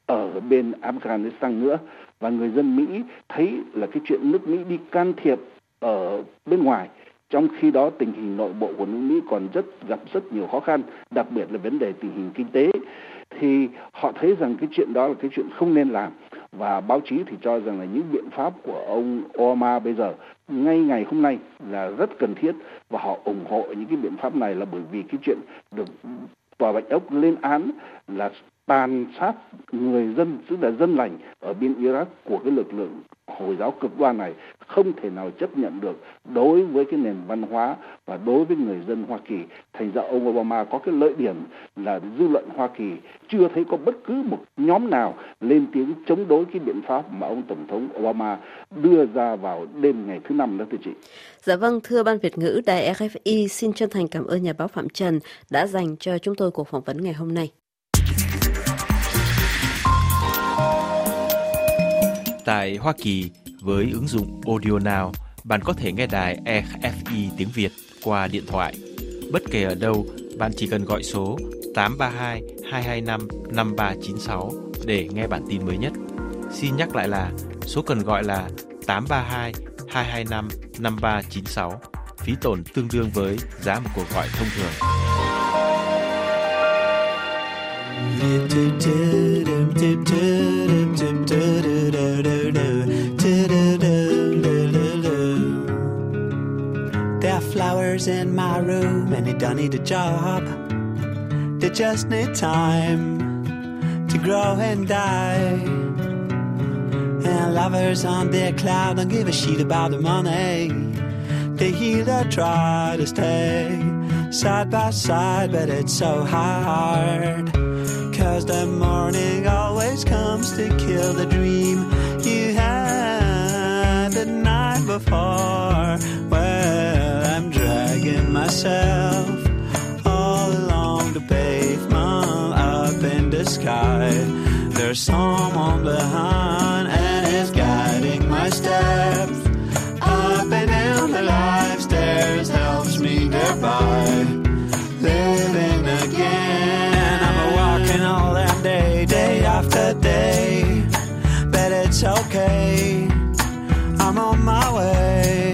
ở bên Afghanistan nữa. Và người dân Mỹ thấy là cái chuyện nước Mỹ đi can thiệp ở bên ngoài, trong khi đó tình hình nội bộ của nước Mỹ còn rất gặp rất nhiều khó khăn, đặc biệt là vấn đề tình hình kinh tế, thì họ thấy rằng cái chuyện đó là cái chuyện không nên làm. Và báo chí thì cho rằng là những biện pháp của ông Obama bây giờ ngay ngày hôm nay là rất cần thiết, và họ ủng hộ những cái biện pháp này là bởi vì cái chuyện được Tòa Bạch Ốc lên án là tàn sát người dân, tức là dân lành ở bên Iraq của cái lực lượng Hồi giáo cực đoan này không thể nào chấp nhận được đối với cái nền văn hóa và đối với người dân Hoa Kỳ. Thành ra ông Obama có cái lợi điểm là dư luận Hoa Kỳ chưa thấy có bất cứ một nhóm nào lên tiếng chống đối cái biện pháp mà ông Tổng thống Obama đưa ra vào đêm ngày thứ năm đó, thưa chị. Dạ vâng, thưa Ban Việt ngữ Đài R F I, xin chân thành cảm ơn nhà báo Phạm Trần đã dành cho chúng tôi cuộc phỏng vấn ngày hôm nay. Tại Hoa Kỳ, với ứng dụng Audio Now, bạn có thể nghe đài R F I tiếng Việt qua điện thoại. Bất kể ở đâu, bạn chỉ cần gọi số tám ba hai hai hai năm năm ba chín sáu để nghe bản tin mới nhất. Xin nhắc lại là số cần gọi là tám ba hai hai hai năm năm ba chín sáu, phí tổn tương đương với giá một cuộc gọi thông thường. There are flowers in my room and they don't need a job. They just need time to grow and die. And lovers on their cloud don't give a shit about the money. They either try to stay side by side, but it's so hard. Cause the morning always comes to kill the dream you had the night before. Well, I'm dragging myself all along the pavement up in the sky. sky. There's someone behind and it's guiding my steps. Up and down the life stairs helps me get by. Living again, I'm a walking all that day, day after day. But it's okay, I'm on my way.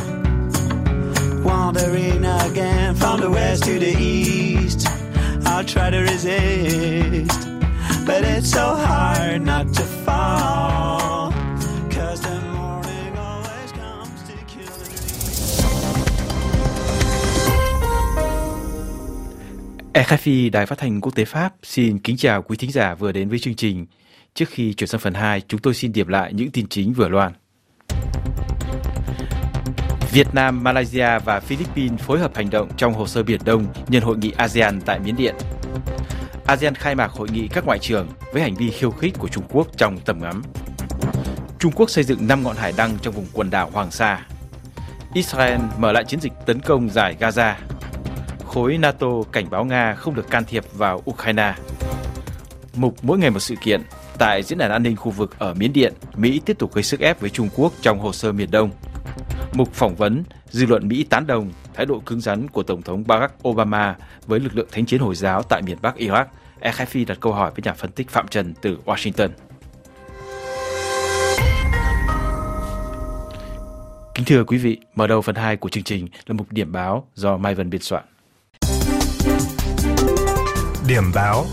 Wandering again from the west to the east. I'll try to resist, but it's so hard not to fall. Cause the morning always comes to kill the rờ ép i Đài Phát thanh Quốc tế Pháp xin kính chào quý thính giả vừa đến với chương trình. Trước khi chuyển sang phần hai, chúng tôi xin điểm lại những tin chính vừa loan. Việt Nam, Malaysia và Philippines phối hợp hành động trong hồ sơ Biển Đông nhân hội nghị a sê an tại Miến Điện. a sê an khai mạc hội nghị các ngoại trưởng với hành vi khiêu khích của Trung Quốc trong tầm ngắm. Trung Quốc xây dựng năm ngọn hải đăng trong vùng quần đảo Hoàng Sa. Israel mở lại chiến dịch tấn công giải Gaza. Khối NATO cảnh báo Nga không được can thiệp vào Ukraine. Mục mỗi ngày một sự kiện. Tại Diễn đàn An ninh khu vực ở Miến Điện, Mỹ tiếp tục gây sức ép với Trung Quốc trong hồ sơ Miền Đông. Mục phỏng vấn, dư luận Mỹ tán đồng thái độ cứng rắn của Tổng thống Barack Obama với lực lượng thánh chiến Hồi giáo tại miền Bắc Iraq. rờ ép i đặt câu hỏi với nhà phân tích Phạm Trần từ Washington. Kính thưa quý vị, mở đầu phần hai của chương trình là mục điểm báo do Mai Vân biên soạn. Điểm báo.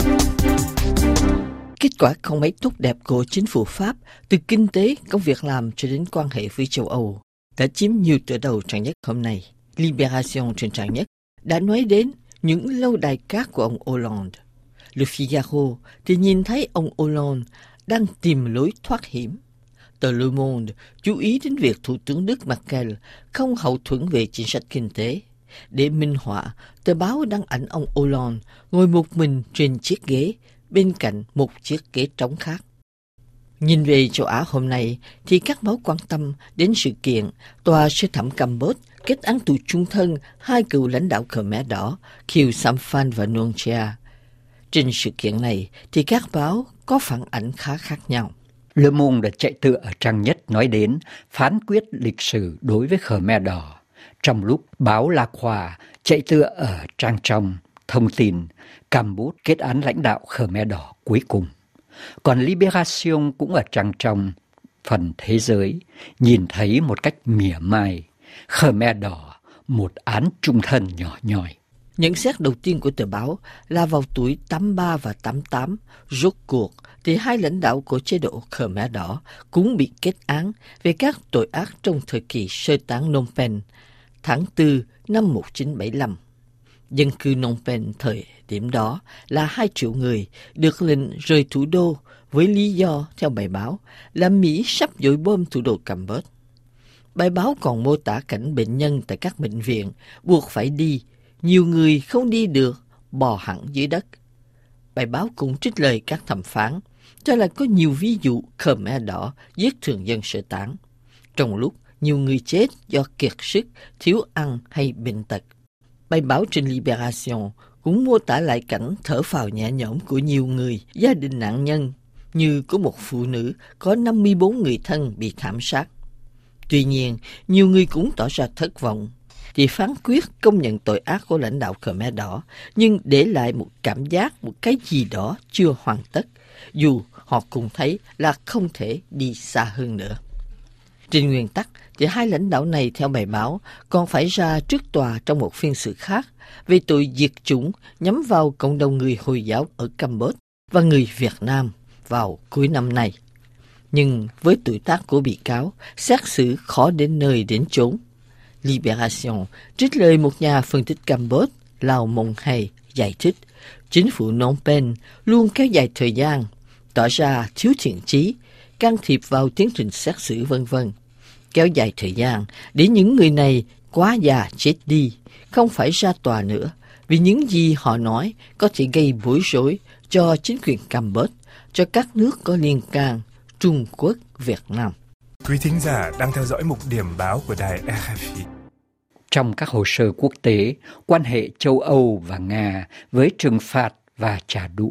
Kết quả không mấy tốt đẹp của chính phủ Pháp, từ kinh tế, công việc làm cho đến quan hệ với châu Âu, đã chiếm nhiều tựa đầu trang nhất hôm nay. Libération trên trang nhất đã nói đến những lâu đài cát của ông Hollande. Le Figaro thì nhìn thấy ông Hollande đang tìm lối thoát hiểm. Tờ Le Monde chú ý đến việc Thủ tướng Đức Merkel không hậu thuẫn về chính sách kinh tế. Để minh họa, tờ báo đăng ảnh ông Hollande ngồi một mình trên chiếc ghế, bên cạnh một chiếc ghế trống khác. Nhìn về châu Á hôm nay thì các báo quan tâm đến sự kiện tòa sơ thẩm Campuchia kết án tù chung thân hai cựu lãnh đạo Khmer Đỏ Khieu Samphan và Nuon Chea. Trên sự kiện này thì các báo có phản ảnh khá khác nhau. Le Monde đã chạy tựa ở trang nhất nói đến phán quyết lịch sử đối với Khmer Đỏ, trong lúc báo La Croix chạy tựa ở trang trong thông tin Campuchia kết án lãnh đạo Khmer Đỏ cuối cùng. Còn Libération cũng ở trang trong phần thế giới nhìn thấy một cách mỉa mai Khmer Đỏ một án chung thân nhỏ nhoi. Nhận xét đầu tiên của tờ báo là vào tuổi tám mươi ba và tám mươi tám, rốt cuộc thì hai lãnh đạo của chế độ Khmer Đỏ cũng bị kết án về các tội ác trong thời kỳ sơ tán Phnom Penh tháng tư năm một nghìn chín trăm bảy mươi lăm. Dân cư Phnom Penh thời điểm đó là hai triệu người được lệnh rời thủ đô với lý do, theo bài báo, là Mỹ sắp dội bom thủ đô Campuchia. Bài báo còn mô tả cảnh bệnh nhân tại các bệnh viện buộc phải đi, nhiều người không đi được, bò hẳn dưới đất. Bài báo cũng trích lời các thẩm phán, cho là có nhiều ví dụ Khmer Đỏ giết thường dân sơ tán, trong lúc nhiều người chết do kiệt sức, thiếu ăn hay bệnh tật. Bài báo trên Libération cũng mô tả lại cảnh thở phào nhẹ nhõm của nhiều người, gia đình nạn nhân, như có một phụ nữ có năm mươi bốn người thân bị thảm sát. Tuy nhiên, nhiều người cũng tỏ ra thất vọng vì phán quyết công nhận tội ác của lãnh đạo Khmer Đỏ, nhưng để lại một cảm giác một cái gì đó chưa hoàn tất, dù họ cũng thấy là không thể đi xa hơn nữa. Trên nguyên tắc, thì hai lãnh đạo này theo bài báo còn phải ra trước tòa trong một phiên xử khác về tội diệt chủng nhắm vào cộng đồng người Hồi giáo ở Campuchia và người Việt Nam vào cuối năm nay. Nhưng với tuổi tác của bị cáo, xét xử khó đến nơi đến chốn. Libération trích lời một nhà phân tích Campuchia, Lào Mông Hay, giải thích chính phủ Phnom Penh luôn kéo dài thời gian, tỏ ra thiếu thiện chí, can thiệp vào tiến trình xét xử vân vân, kéo dài thời gian để những người này quá già chết đi, không phải ra tòa nữa, vì những gì họ nói có thể gây bối rối cho chính quyền Campuchia, cho các nước có liên can, Trung Quốc, Việt Nam. Quý thính giả đang theo dõi mục điểm báo của đài rờ ép i. Trong các hồ sơ quốc tế, quan hệ châu Âu và Nga với trừng phạt và trả đũa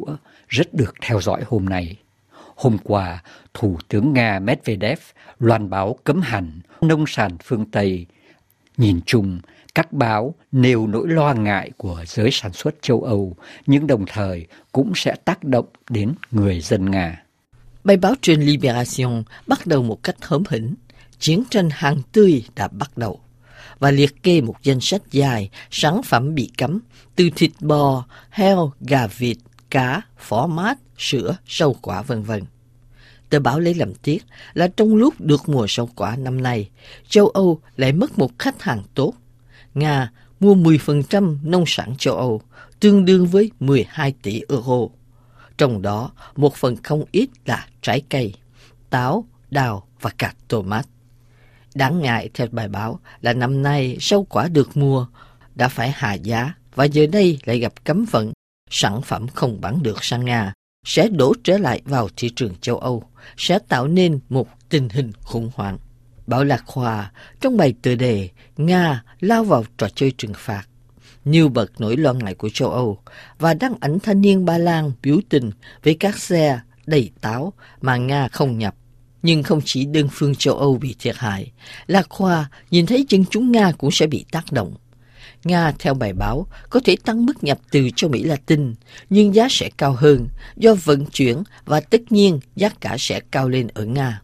rất được theo dõi hôm nay. Hôm qua, Thủ tướng Nga Medvedev loan báo cấm hẳn nông sản phương Tây. Nhìn chung, các báo nêu nỗi lo ngại của giới sản xuất châu Âu, nhưng đồng thời cũng sẽ tác động đến người dân Nga. Bài báo trên Libération bắt đầu một cách hớm hỉnh. Chiến tranh hàng tươi đã bắt đầu và liệt kê một danh sách dài sản phẩm bị cấm, từ thịt bò, heo, gà vịt, cá, phở mát, sữa, rau quả vân vân. Tờ báo lấy làm tiếc là trong lúc được mùa rau quả năm nay, châu Âu lại mất một khách hàng tốt. Nga mua mười phần trăm nông sản châu Âu, tương đương với mười hai tỷ euro. Trong đó, một phần không ít là trái cây, táo, đào và cả tomat. Đáng ngại theo bài báo là năm nay rau quả được mua đã phải hạ giá và giờ đây lại gặp cấm vận, sản phẩm không bán được sang Nga sẽ đổ trở lại vào thị trường châu Âu, sẽ tạo nên một tình hình khủng hoảng. Báo Lạc Khoa trong bài tựa đề Nga lao vào trò chơi trừng phạt, nêu bật nỗi lo ngại của châu Âu và đăng ảnh thanh niên Ba Lan biểu tình với các xe đầy táo mà Nga không nhập. Nhưng không chỉ đơn phương châu Âu bị thiệt hại, Lạc Khoa nhìn thấy dân chúng Nga cũng sẽ bị tác động. Nga, theo bài báo, có thể tăng mức nhập từ châu Mỹ Latin, nhưng giá sẽ cao hơn do vận chuyển và tất nhiên giá cả sẽ cao lên ở Nga.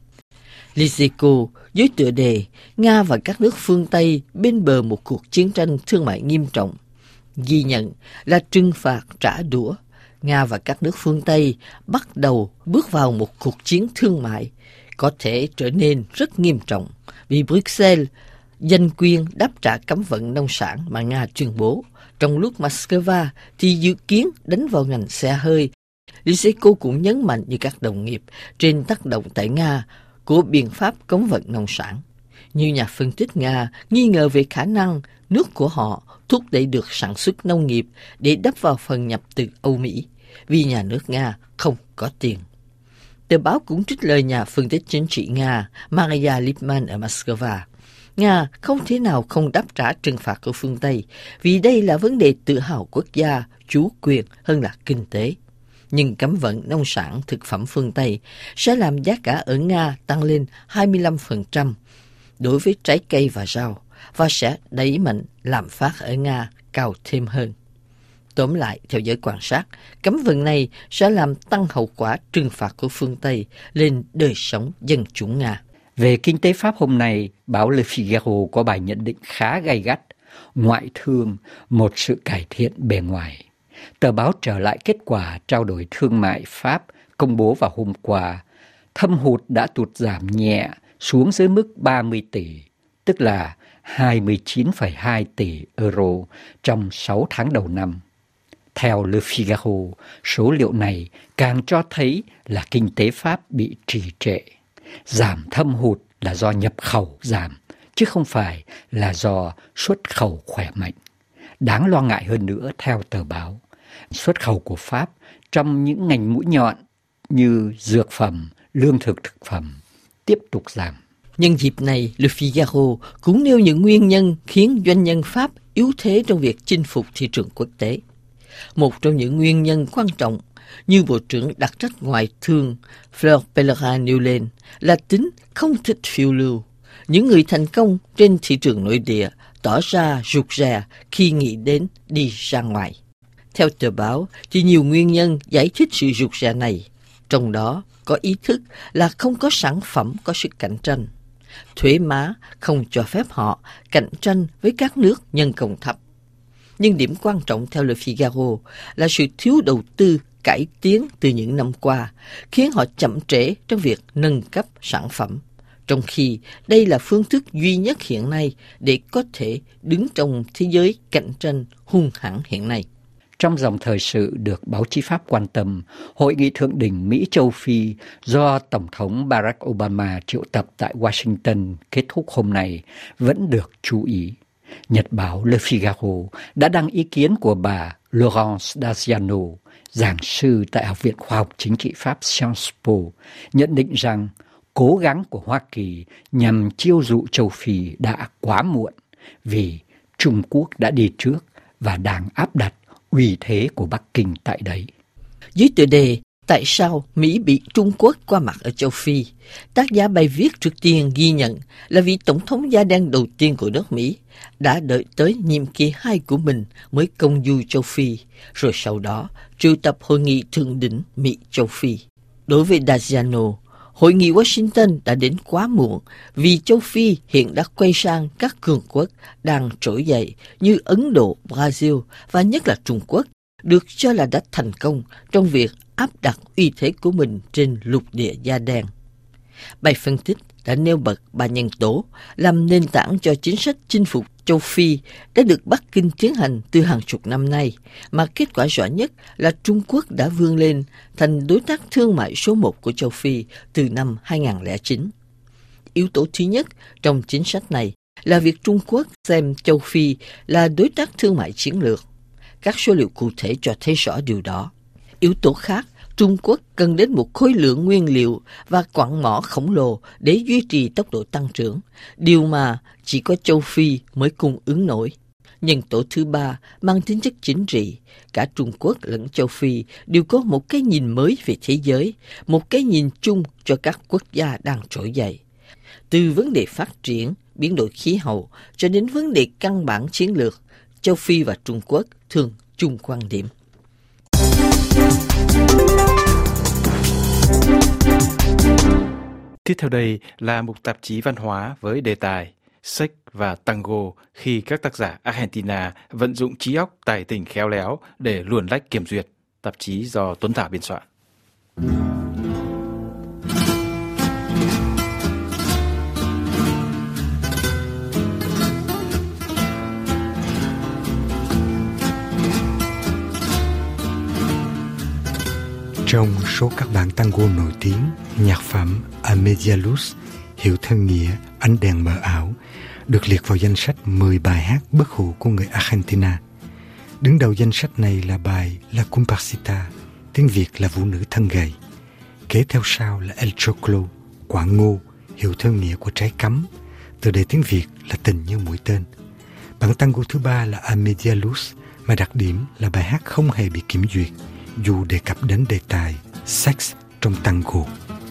Lysico dưới tựa đề Nga và các nước phương Tây bên bờ một cuộc chiến tranh thương mại nghiêm trọng, ghi nhận là trừng phạt trả đũa. Nga và các nước phương Tây bắt đầu bước vào một cuộc chiến thương mại có thể trở nên rất nghiêm trọng vì Bruxelles giành quyền đáp trả cấm vận nông sản mà Nga tuyên bố, trong lúc Moscow thì dự kiến đánh vào ngành xe hơi. Lysico cũng nhấn mạnh như các đồng nghiệp trên tác động tại Nga của biện pháp cấm vận nông sản. Như nhà phân tích Nga nghi ngờ về khả năng nước của họ thúc đẩy được sản xuất nông nghiệp để đắp vào phần nhập từ Âu Mỹ, vì nhà nước Nga không có tiền. Tờ báo cũng trích lời nhà phân tích chính trị Nga Maria Lipman ở Moscow. Nga không thể nào không đáp trả trừng phạt của phương Tây vì đây là vấn đề tự hào quốc gia, chủ quyền hơn là kinh tế. Nhưng cấm vận nông sản thực phẩm phương Tây sẽ làm giá cả ở Nga tăng lên hai mươi lăm phần trăm đối với trái cây và rau và sẽ đẩy mạnh lạm phát ở Nga cao thêm hơn. Tóm lại, theo giới quan sát, cấm vận này sẽ làm tăng hậu quả trừng phạt của phương Tây lên đời sống dân chúng Nga. Về kinh tế Pháp hôm nay, báo Le Figaro có bài nhận định khá gay gắt, ngoại thương, một sự cải thiện bề ngoài. Tờ báo trở lại kết quả trao đổi thương mại Pháp công bố vào hôm qua. Thâm hụt đã tụt giảm nhẹ xuống dưới mức ba mươi tỷ, tức là hai mươi chín phẩy hai tỷ euro trong sáu tháng đầu năm. Theo Le Figaro, số liệu này càng cho thấy là kinh tế Pháp bị trì trệ. Giảm thâm hụt là do nhập khẩu giảm, chứ không phải là do xuất khẩu khỏe mạnh. Đáng lo ngại hơn nữa, theo tờ báo, xuất khẩu của Pháp trong những ngành mũi nhọn như dược phẩm, lương thực thực phẩm tiếp tục giảm. Nhân dịp này, Le Figaro cũng nêu những nguyên nhân khiến doanh nhân Pháp yếu thế trong việc chinh phục thị trường quốc tế. Một trong những nguyên nhân quan trọng, như Bộ trưởng đặc trách ngoại thương Fleur Pellerin nêu lên, là tính không thích phiêu lưu. Những người thành công trên thị trường nội địa tỏ ra rụt rè khi nghĩ đến đi ra ngoài. Theo tờ báo, thì nhiều nguyên nhân giải thích sự rụt rè này, trong đó có ý thức là không có sản phẩm có sức cạnh tranh. Thuế má không cho phép họ cạnh tranh với các nước nhân công thấp. Nhưng điểm quan trọng theo Le Figaro là sự thiếu đầu tư cải tiến từ những năm qua, khiến họ chậm trễ trong việc nâng cấp sản phẩm, trong khi đây là phương thức duy nhất hiện nay để có thể đứng trong thế giới cạnh tranh hung hãn hiện nay. Trong dòng thời sự được báo chí Pháp quan tâm, Hội nghị thượng đỉnh Mỹ-Châu Phi do Tổng thống Barack Obama triệu tập tại Washington kết thúc hôm nay vẫn được chú ý. Nhật báo Le Figaro đã đăng ý kiến của bà Laurence Daziano, giảng sư tại Học viện Khoa học Chính trị Pháp Sciences Po, nhận định rằng cố gắng của Hoa Kỳ nhằm chiêu dụ châu Phi đã quá muộn vì Trung Quốc đã đi trước và đang áp đặt uy thế của Bắc Kinh tại đấy. Dưới tựa đề Tại sao Mỹ bị Trung Quốc qua mặt ở châu Phi, tác giả bài viết trước tiên ghi nhận là vị tổng thống da đen đầu tiên của nước Mỹ đã đợi tới nhiệm kỳ hai của mình mới công du châu Phi, rồi sau đó triệu tập hội nghị thượng đỉnh Mỹ-châu Phi. Đối với Daziano, hội nghị Washington đã đến quá muộn vì châu Phi hiện đã quay sang các cường quốc đang trỗi dậy như Ấn Độ, Brazil và nhất là Trung Quốc, được cho là đã thành công trong việc áp đặt uy thế của mình trên lục địa da đen. Bài phân tích đã nêu bật ba nhân tố làm nền tảng cho chính sách chinh phục châu Phi đã được Bắc Kinh tiến hành từ hàng chục năm nay, mà kết quả rõ nhất là Trung Quốc đã vươn lên thành đối tác thương mại số một của châu Phi từ năm hai nghìn không trăm lẻ chín. Yếu tố thứ nhất trong chính sách này là việc Trung Quốc xem châu Phi là đối tác thương mại chiến lược. Các số liệu cụ thể cho thấy rõ điều đó. Yếu tố khác, Trung Quốc cần đến một khối lượng nguyên liệu và quặng mỏ khổng lồ để duy trì tốc độ tăng trưởng, điều mà chỉ có châu Phi mới cung ứng nổi. Nhân tố thứ ba mang tính chất chính trị, cả Trung Quốc lẫn châu Phi đều có một cái nhìn mới về thế giới, một cái nhìn chung cho các quốc gia đang trỗi dậy. Từ vấn đề phát triển, biến đổi khí hậu cho đến vấn đề căn bản chiến lược, châu Phi và Trung Quốc thường chung quan điểm. Tiếp theo đây là mục tạp chí văn hóa với đề tài Sách và Tango khi các tác giả Argentina vận dụng trí óc tài tình khéo léo để luồn lách kiểm duyệt. Tạp chí do Tuấn Thảo biên soạn. Trong số các bản tango nổi tiếng, nhạc phẩm A Media Luz, hiểu theo nghĩa ánh đèn mờ ảo, được liệt vào danh sách mười bài hát bất hủ của người Argentina. Đứng đầu danh sách này là bài La Comparsita, tiếng Việt là Vũ nữ thân gầy. Kế theo sau là El Choclo, quả ngô, hiểu theo nghĩa của trái cắm, từ đề tiếng Việt là Tình như mũi tên. Bản tango thứ ba là A Media Luz, mà đặc điểm là bài hát không hề bị kiểm duyệt, dù đề cập đến đề tài sex trong tango.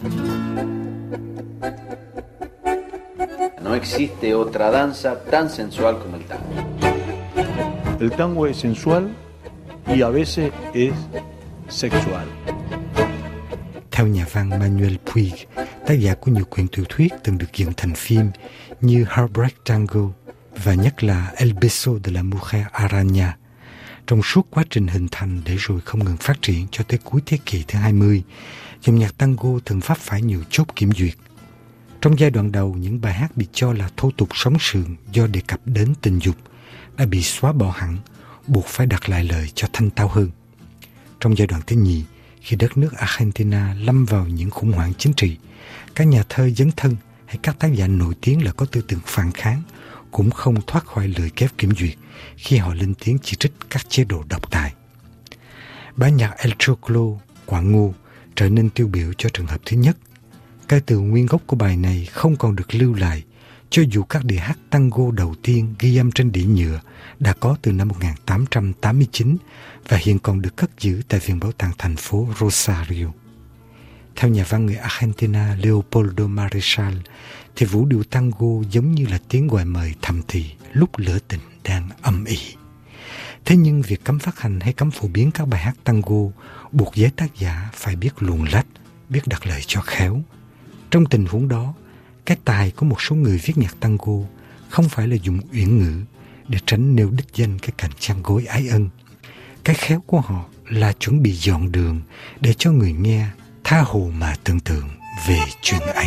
No existe otra danza tan sensual como el tango. El tango es sensual y a veces es sexual. Theo nhà văn Manuel Puig, tác giả của nhiều quyển tiểu thuyết từng được dựng thành phim như Heartbreak Tango và nhất là El Beso de la Mujer Araña. Trong suốt quá trình hình thành để rồi không ngừng phát triển cho tới cuối thế kỷ thứ hai mươi, dòng nhạc tango thường vấp phải nhiều chốt kiểm duyệt. Trong giai đoạn đầu, những bài hát bị cho là thô tục sống sượng do đề cập đến tình dục đã bị xóa bỏ hẳn, buộc phải đặt lại lời cho thanh tao hơn. Trong giai đoạn thứ nhì, khi đất nước Argentina lâm vào những khủng hoảng chính trị, các nhà thơ dấn thân hay các tác giả nổi tiếng là có tư tưởng phản kháng cũng không thoát khỏi lưỡi kép kiểm duyệt khi họ lên tiếng chỉ trích các chế độ độc tài. Bản nhạc El Choclo, quả ngô, trở nên tiêu biểu cho trường hợp thứ nhất. Cái từ nguyên gốc của bài này không còn được lưu lại, cho dù các đĩa hát tango đầu tiên ghi âm trên đĩa nhựa đã có từ năm một nghìn tám trăm tám mươi chín và hiện còn được cất giữ tại Viện Bảo tàng thành phố Rosario. Theo nhà văn người Argentina Leopoldo Marechal, thì vũ điệu tango giống như là tiếng gọi mời thầm thì lúc lửa tình đang âm ỉ. Thế nhưng việc cấm phát hành hay cấm phổ biến các bài hát tango buộc giới tác giả phải biết luồn lách, biết đặt lời cho khéo. Trong tình huống đó, cái tài của một số người viết nhạc tango không phải là dùng uyển ngữ để tránh nêu đích danh cái cảnh chăn gối ái ân. Cái khéo của họ là chuẩn bị dọn đường để cho người nghe tha hồ mà tưởng tượng về chuyện ấy.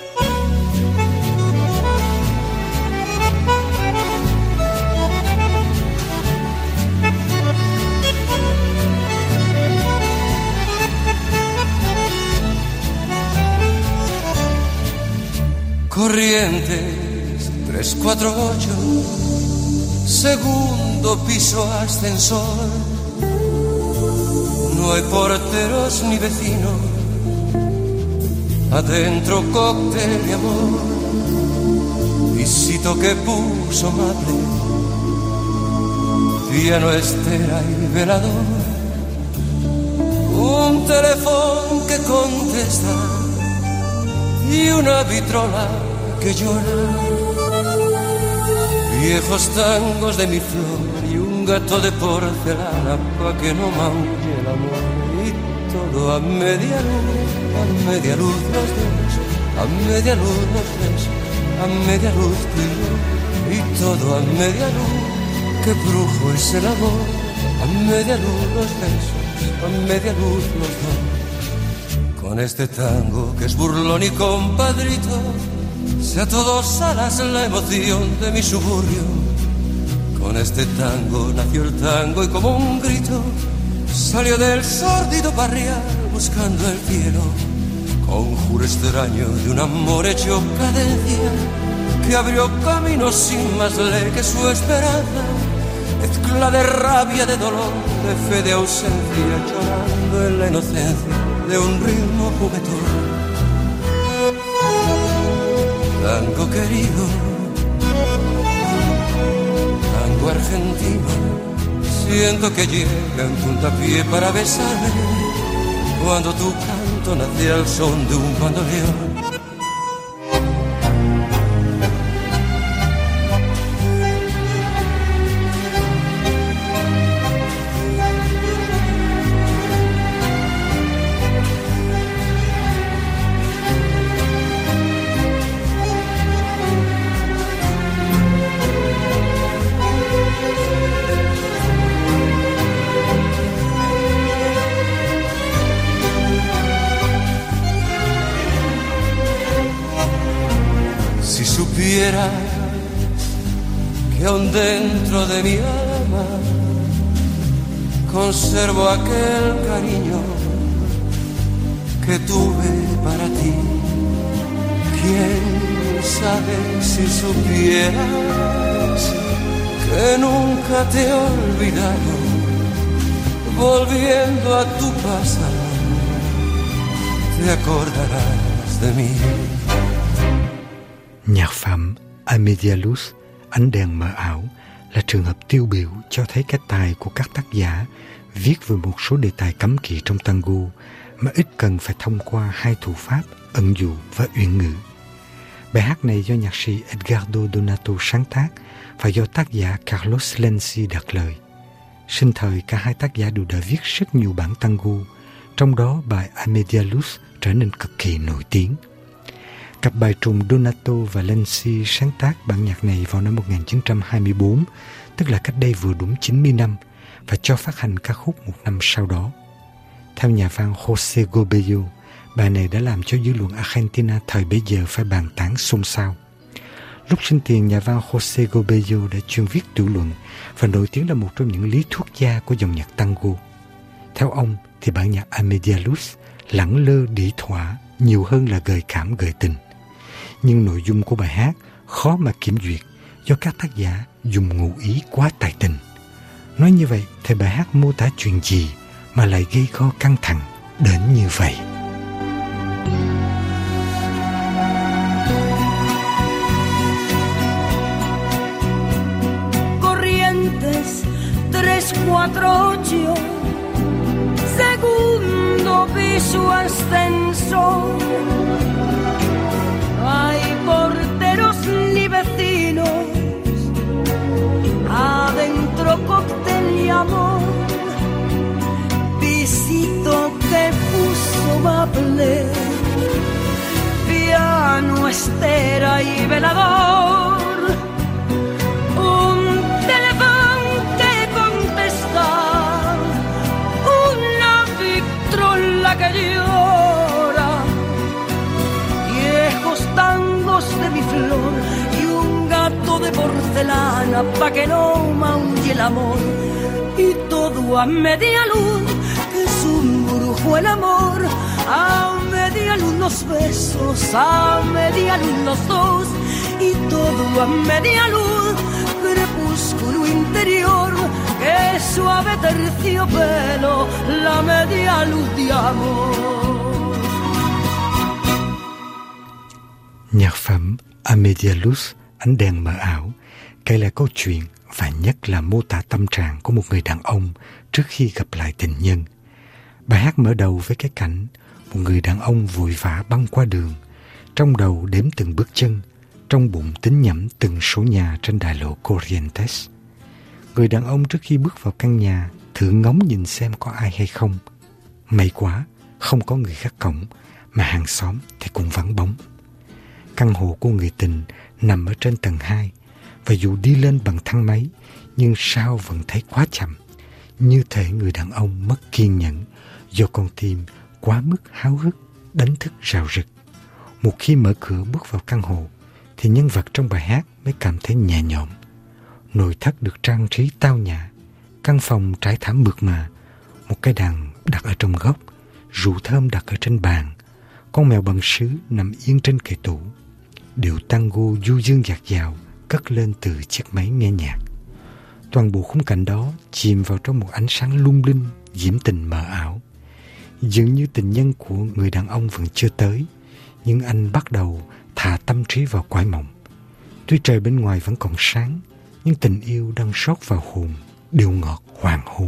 Corrientes tres cuatro ocho, segundo piso ascensor. No hay porteros ni vecinos, adentro cóctel de amor. Visito que puso madre, piano, estera y velador. un teléfono que contesta y una vitrola que llora, viejos tangos de mi flor y un gato de porcelana pa' que no maulle el amor. Y todo a media luz, a media luz los dos, a media luz los tres, a media luz tú y yo. Y todo a media luz, qué brujo es el amor. A media luz los besos, a media luz los dos. Con este tango que es burlón y compadrito, sea a todos alas la emoción de mi suburbio. Con este tango nació el tango y como un grito salió del sórdido barrial buscando el cielo. Conjuro extraño de un amor hecho cadencia que abrió camino sin más ley que su esperanza. Mezcla de rabia, de dolor, de fe, de ausencia, llorando en la inocencia de un ritmo juguetón. Tango querido, tango argentino, siento que llega en puntapié para besarme cuando tu canto nace al son de un bandoneón. Que aún dentro de mi alma conservo aquel cariño que tuve para ti. Quién sabe si supieras que nunca te he olvidado, volviendo a tu pasado te acordarás de mí. Nhạc phẩm Amelia Luz, Ánh đèn mờ ảo là trường hợp tiêu biểu cho thấy cái tài của các tác giả viết về một số đề tài cấm kỵ trong tango mà ít cần phải thông qua hai thủ pháp ẩn dụ và uyển ngữ. Bài hát này do nhạc sĩ Edgardo Donato sáng tác và do tác giả Carlos Lenzi đặt lời. Sinh thời cả hai tác giả đều đã viết rất nhiều bản tango, trong đó bài Amelia Luz trở nên cực kỳ nổi tiếng. Cặp bài trùng Donato và Lenzi sáng tác bản nhạc này vào năm một nghìn chín trăm hai mươi tư, tức là cách đây vừa đúng chín mươi năm, và cho phát hành ca khúc một năm sau đó. Theo nhà văn José Gobello, bài này đã làm cho dư luận Argentina thời bấy giờ phải bàn tán xôn xao. Lúc sinh tiền, nhà văn José Gobello đã chuyên viết tiểu luận và nổi tiếng là một trong những lý thuyết gia của dòng nhạc tango. Theo ông thì bản nhạc Amelia Luz lẳng lơ đĩ thỏa nhiều hơn là gợi cảm gợi tình. Nhưng nội dung của bài hát khó mà kiểm duyệt do các tác giả dùng ngụ ý quá tài tình. Nói như vậy thì bài hát mô tả chuyện gì mà lại gây go căng thẳng đến như vậy? Corrientes tres cuatro ocho, segundo piso ascensor. Hay porteros ni vecinos, adentro cóctel y amor. Visito que puso Mable, piano, estera y velador. Un teléfono que contesta, una vitrola que llora, viejos tangos de mi flor y un gato de porcelana pa' que no maulle el amor. Y todo a media luz, que es un brujo el amor. A media luz los besos, a media luz los dos. Y todo a media luz, crepúsculo interior, que suave terciopelo, la media luz de amor. Nhạc phẩm Amelia Luz, Ánh đèn mờ ảo kể lại câu chuyện và nhất là mô tả tâm trạng của một người đàn ông trước khi gặp lại tình nhân. Bài hát mở đầu với cái cảnh một người đàn ông vội vã băng qua đường, trong đầu đếm từng bước chân, trong bụng tính nhẩm từng số nhà trên đại lộ Corrientes. Người đàn ông trước khi bước vào căn nhà thử ngóng nhìn xem có ai hay không. May quá, không có người gác cổng, mà hàng xóm thì cũng vắng bóng. Căn hộ của người tình nằm ở trên tầng hai, và dù đi lên bằng thang máy, nhưng sao vẫn thấy quá chậm, như thể người đàn ông mất kiên nhẫn do con tim quá mức háo hức đánh thức rạo rực. Một khi mở cửa bước vào căn hộ, thì nhân vật trong bài hát mới cảm thấy nhẹ nhõm. Nội thất được trang trí tao nhã, căn phòng trải thảm mượt mà, một cái đàn đặt ở trong góc, rượu thơm đặt ở trên bàn, con mèo bằng sứ nằm yên trên kệ tủ. Điệu tango du dương dạt dào cất lên từ chiếc máy nghe nhạc. Toàn bộ khung cảnh đó chìm vào trong một ánh sáng lung linh, diễm tình mờ ảo. Dường như tình nhân của người đàn ông vẫn chưa tới, nhưng anh bắt đầu thả tâm trí vào cõi mộng. Tuy trời bên ngoài vẫn còn sáng, nhưng tình yêu đang rót vào hồn, điều ngọt hoàng hôn.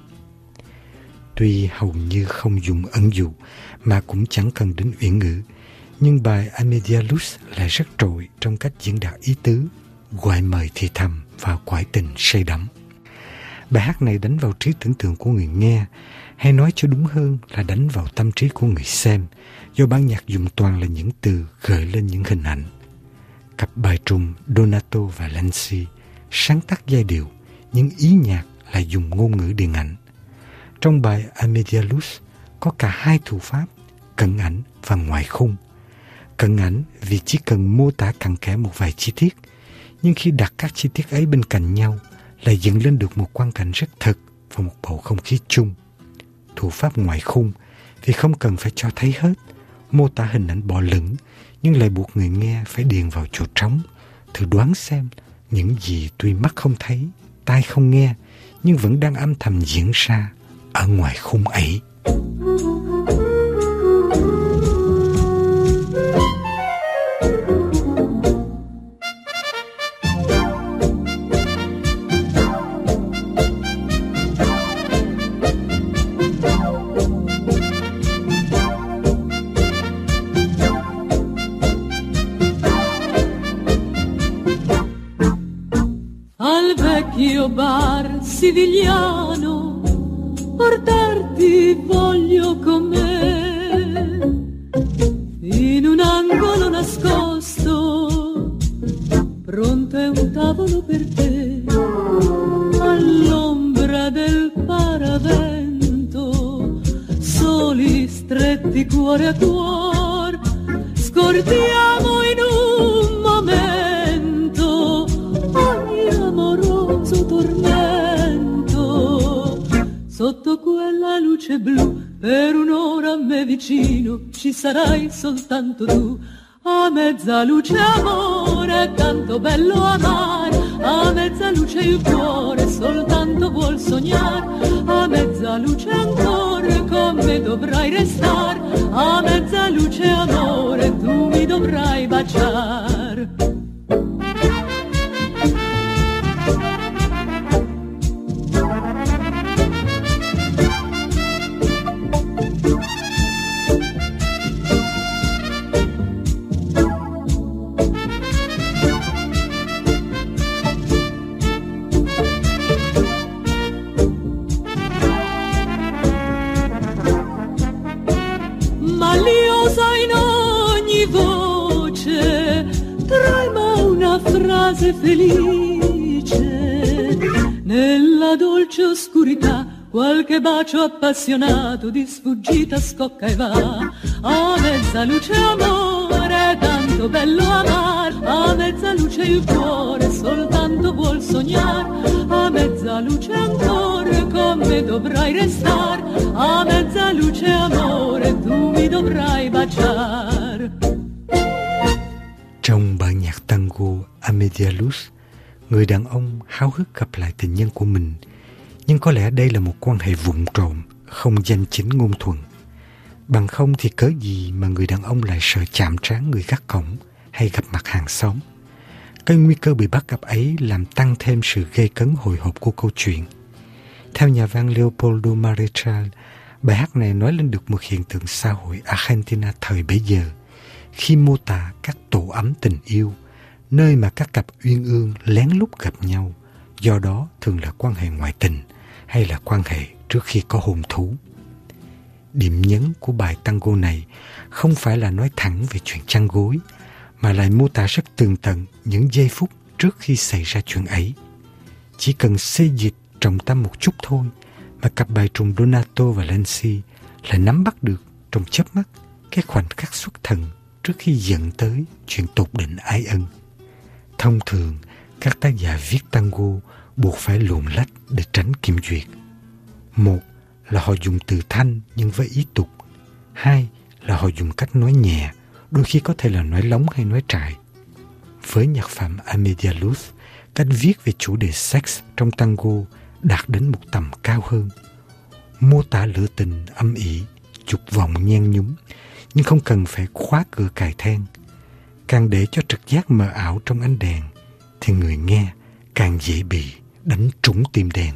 Tuy hầu như không dùng ẩn dụ, mà cũng chẳng cần đến uyển ngữ, nhưng bài Amelia Luz lại rất trội trong cách diễn đạt ý tứ, gọi mời thì thầm vào cõi tình say đắm. Bài hát này đánh vào trí tưởng tượng của người nghe, hay nói cho đúng hơn là đánh vào tâm trí của người xem, do ban nhạc dùng toàn là những từ gợi lên những hình ảnh. Cặp bài trùng Donato và Lenzi sáng tác giai điệu, nhưng ý nhạc lại dùng ngôn ngữ điện ảnh. Trong bài Amelia Luz có cả hai thủ pháp, cận ảnh và ngoại khung. Cận ảnh vì chỉ cần mô tả cặn kẽ một vài chi tiết, nhưng khi đặt các chi tiết ấy bên cạnh nhau lại dựng lên được một quang cảnh rất thực và một bầu không khí chung. Thủ pháp ngoại khung thì không cần phải cho thấy hết, mô tả hình ảnh bỏ lửng, nhưng lại buộc người nghe phải điền vào chỗ trống, thử đoán xem những gì tuy mắt không thấy, tai không nghe, nhưng vẫn đang âm thầm diễn ra ở ngoài khung ấy. Bar siciliano, portarti voglio con me, in un angolo nascosto, pronto è un tavolo per te, all'ombra del paravento, soli stretti cuore a cuore, scordiamo in un momento ogni amoroso tormento, sotto quella luce blu, per un'ora a me vicino ci sarai soltanto tu, a mezza luce amore, tanto bello amare, a mezza luce il cuore soltanto vuol sognare, a mezza luce ancora con me dovrai restare, a mezza luce amore tu mi dovrai baciare. Frase felice nella dolce oscurità, qualche bacio appassionato di sfuggita scocca e va, a mezza luce amore, tanto bello amare, a mezza luce il cuore soltanto vuol sognare, a mezza luce ancora con me dovrai restare, a mezza luce amore tu mi dovrai baciare. Trong bản nhạc tango Amelia Luz, người đàn ông háo hức gặp lại tình nhân của mình, nhưng có lẽ đây là một quan hệ vụng trộm, không danh chính ngôn thuận. Bằng không thì cớ gì mà người đàn ông lại sợ chạm trán người gác cổng hay gặp mặt hàng xóm. Cái nguy cơ bị bắt gặp ấy làm tăng thêm sự gây cấn hồi hộp của câu chuyện. Theo nhà văn Leopoldo Marechal, Bài hát này nói lên được một hiện tượng xã hội Argentina thời bấy giờ, khi mô tả các tổ ấm tình yêu, nơi mà các cặp uyên ương lén lút gặp nhau, do đó thường là quan hệ ngoại tình hay là quan hệ trước khi có hôn thú. Điểm nhấn của bài tango này không phải là nói thẳng về chuyện chăn gối, mà lại mô tả rất tường tận những giây phút trước khi xảy ra chuyện ấy. Chỉ cần xây dịch trọng tâm một chút thôi mà cặp bài trùng Donato và Lenzi lại nắm bắt được trong chớp mắt cái khoảnh khắc xuất thần trước khi dẫn tới chuyện tột đỉnh ái ân. Thông thường, các tác giả viết tango buộc phải luồn lách để tránh kiểm duyệt. Một là họ dùng từ thanh nhưng với ý tục. Hai là họ dùng cách nói nhẹ, đôi khi có thể là nói lóng hay nói trải. Với nhạc phẩm Amelia Luz, cách viết về chủ đề sex trong tango đạt đến một tầm cao hơn. Mô tả lửa tình âm ỉ, dục vọng nhen nhúm, nhưng không cần phải khóa cửa cài then. Càng để cho trực giác mờ ảo trong ánh đèn, thì người nghe càng dễ bị đánh trúng tim đèn.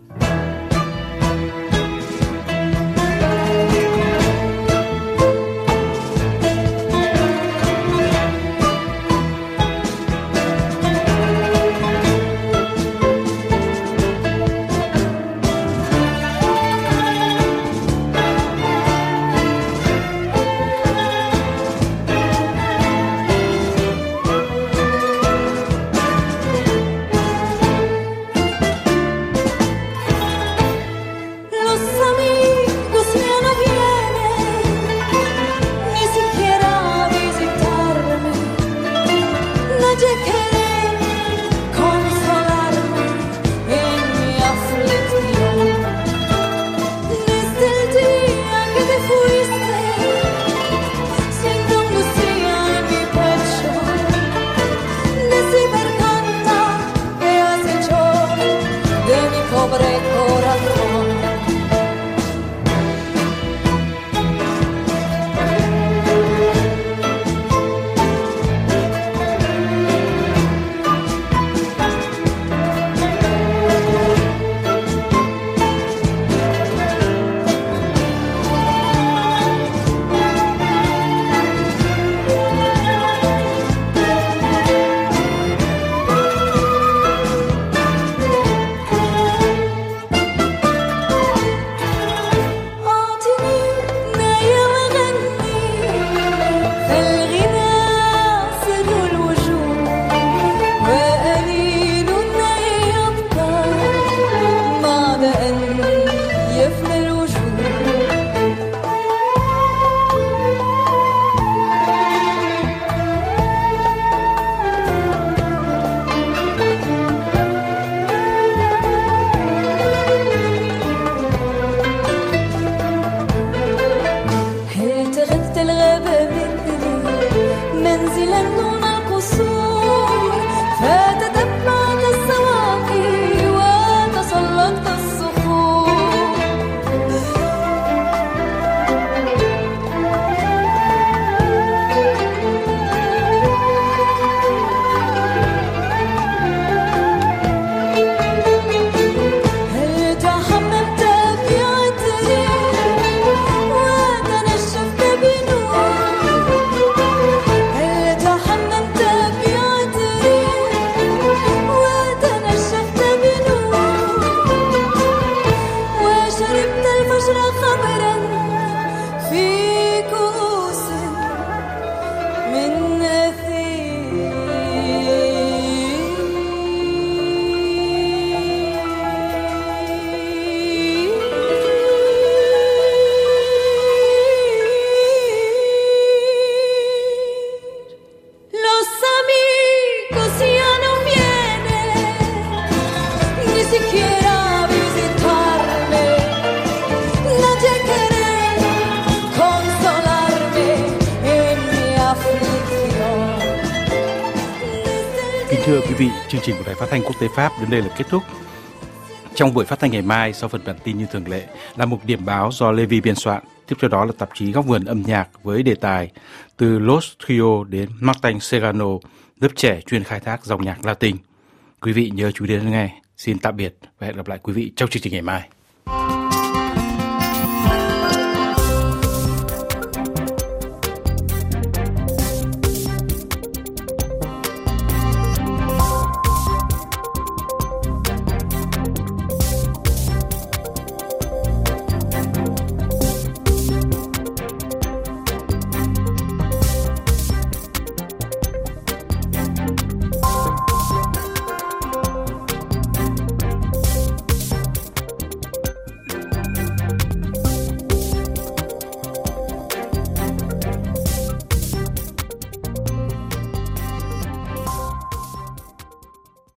Thưa quý vị, chương trình của Đài Phát thanh Quốc tế Pháp đến đây là kết thúc. Trong buổi phát thanh ngày mai, sau phần bản tin như thường lệ, là mục điểm báo do Levi biên soạn. Tiếp theo đó là tạp chí Góc vườn âm nhạc với đề tài từ Los Trio đến Martin Serrano, lớp trẻ chuyên khai thác dòng nhạc Latin. Quý vị nhớ chú ý đến nghe. Xin tạm biệt và hẹn gặp lại quý vị trong chương trình ngày mai.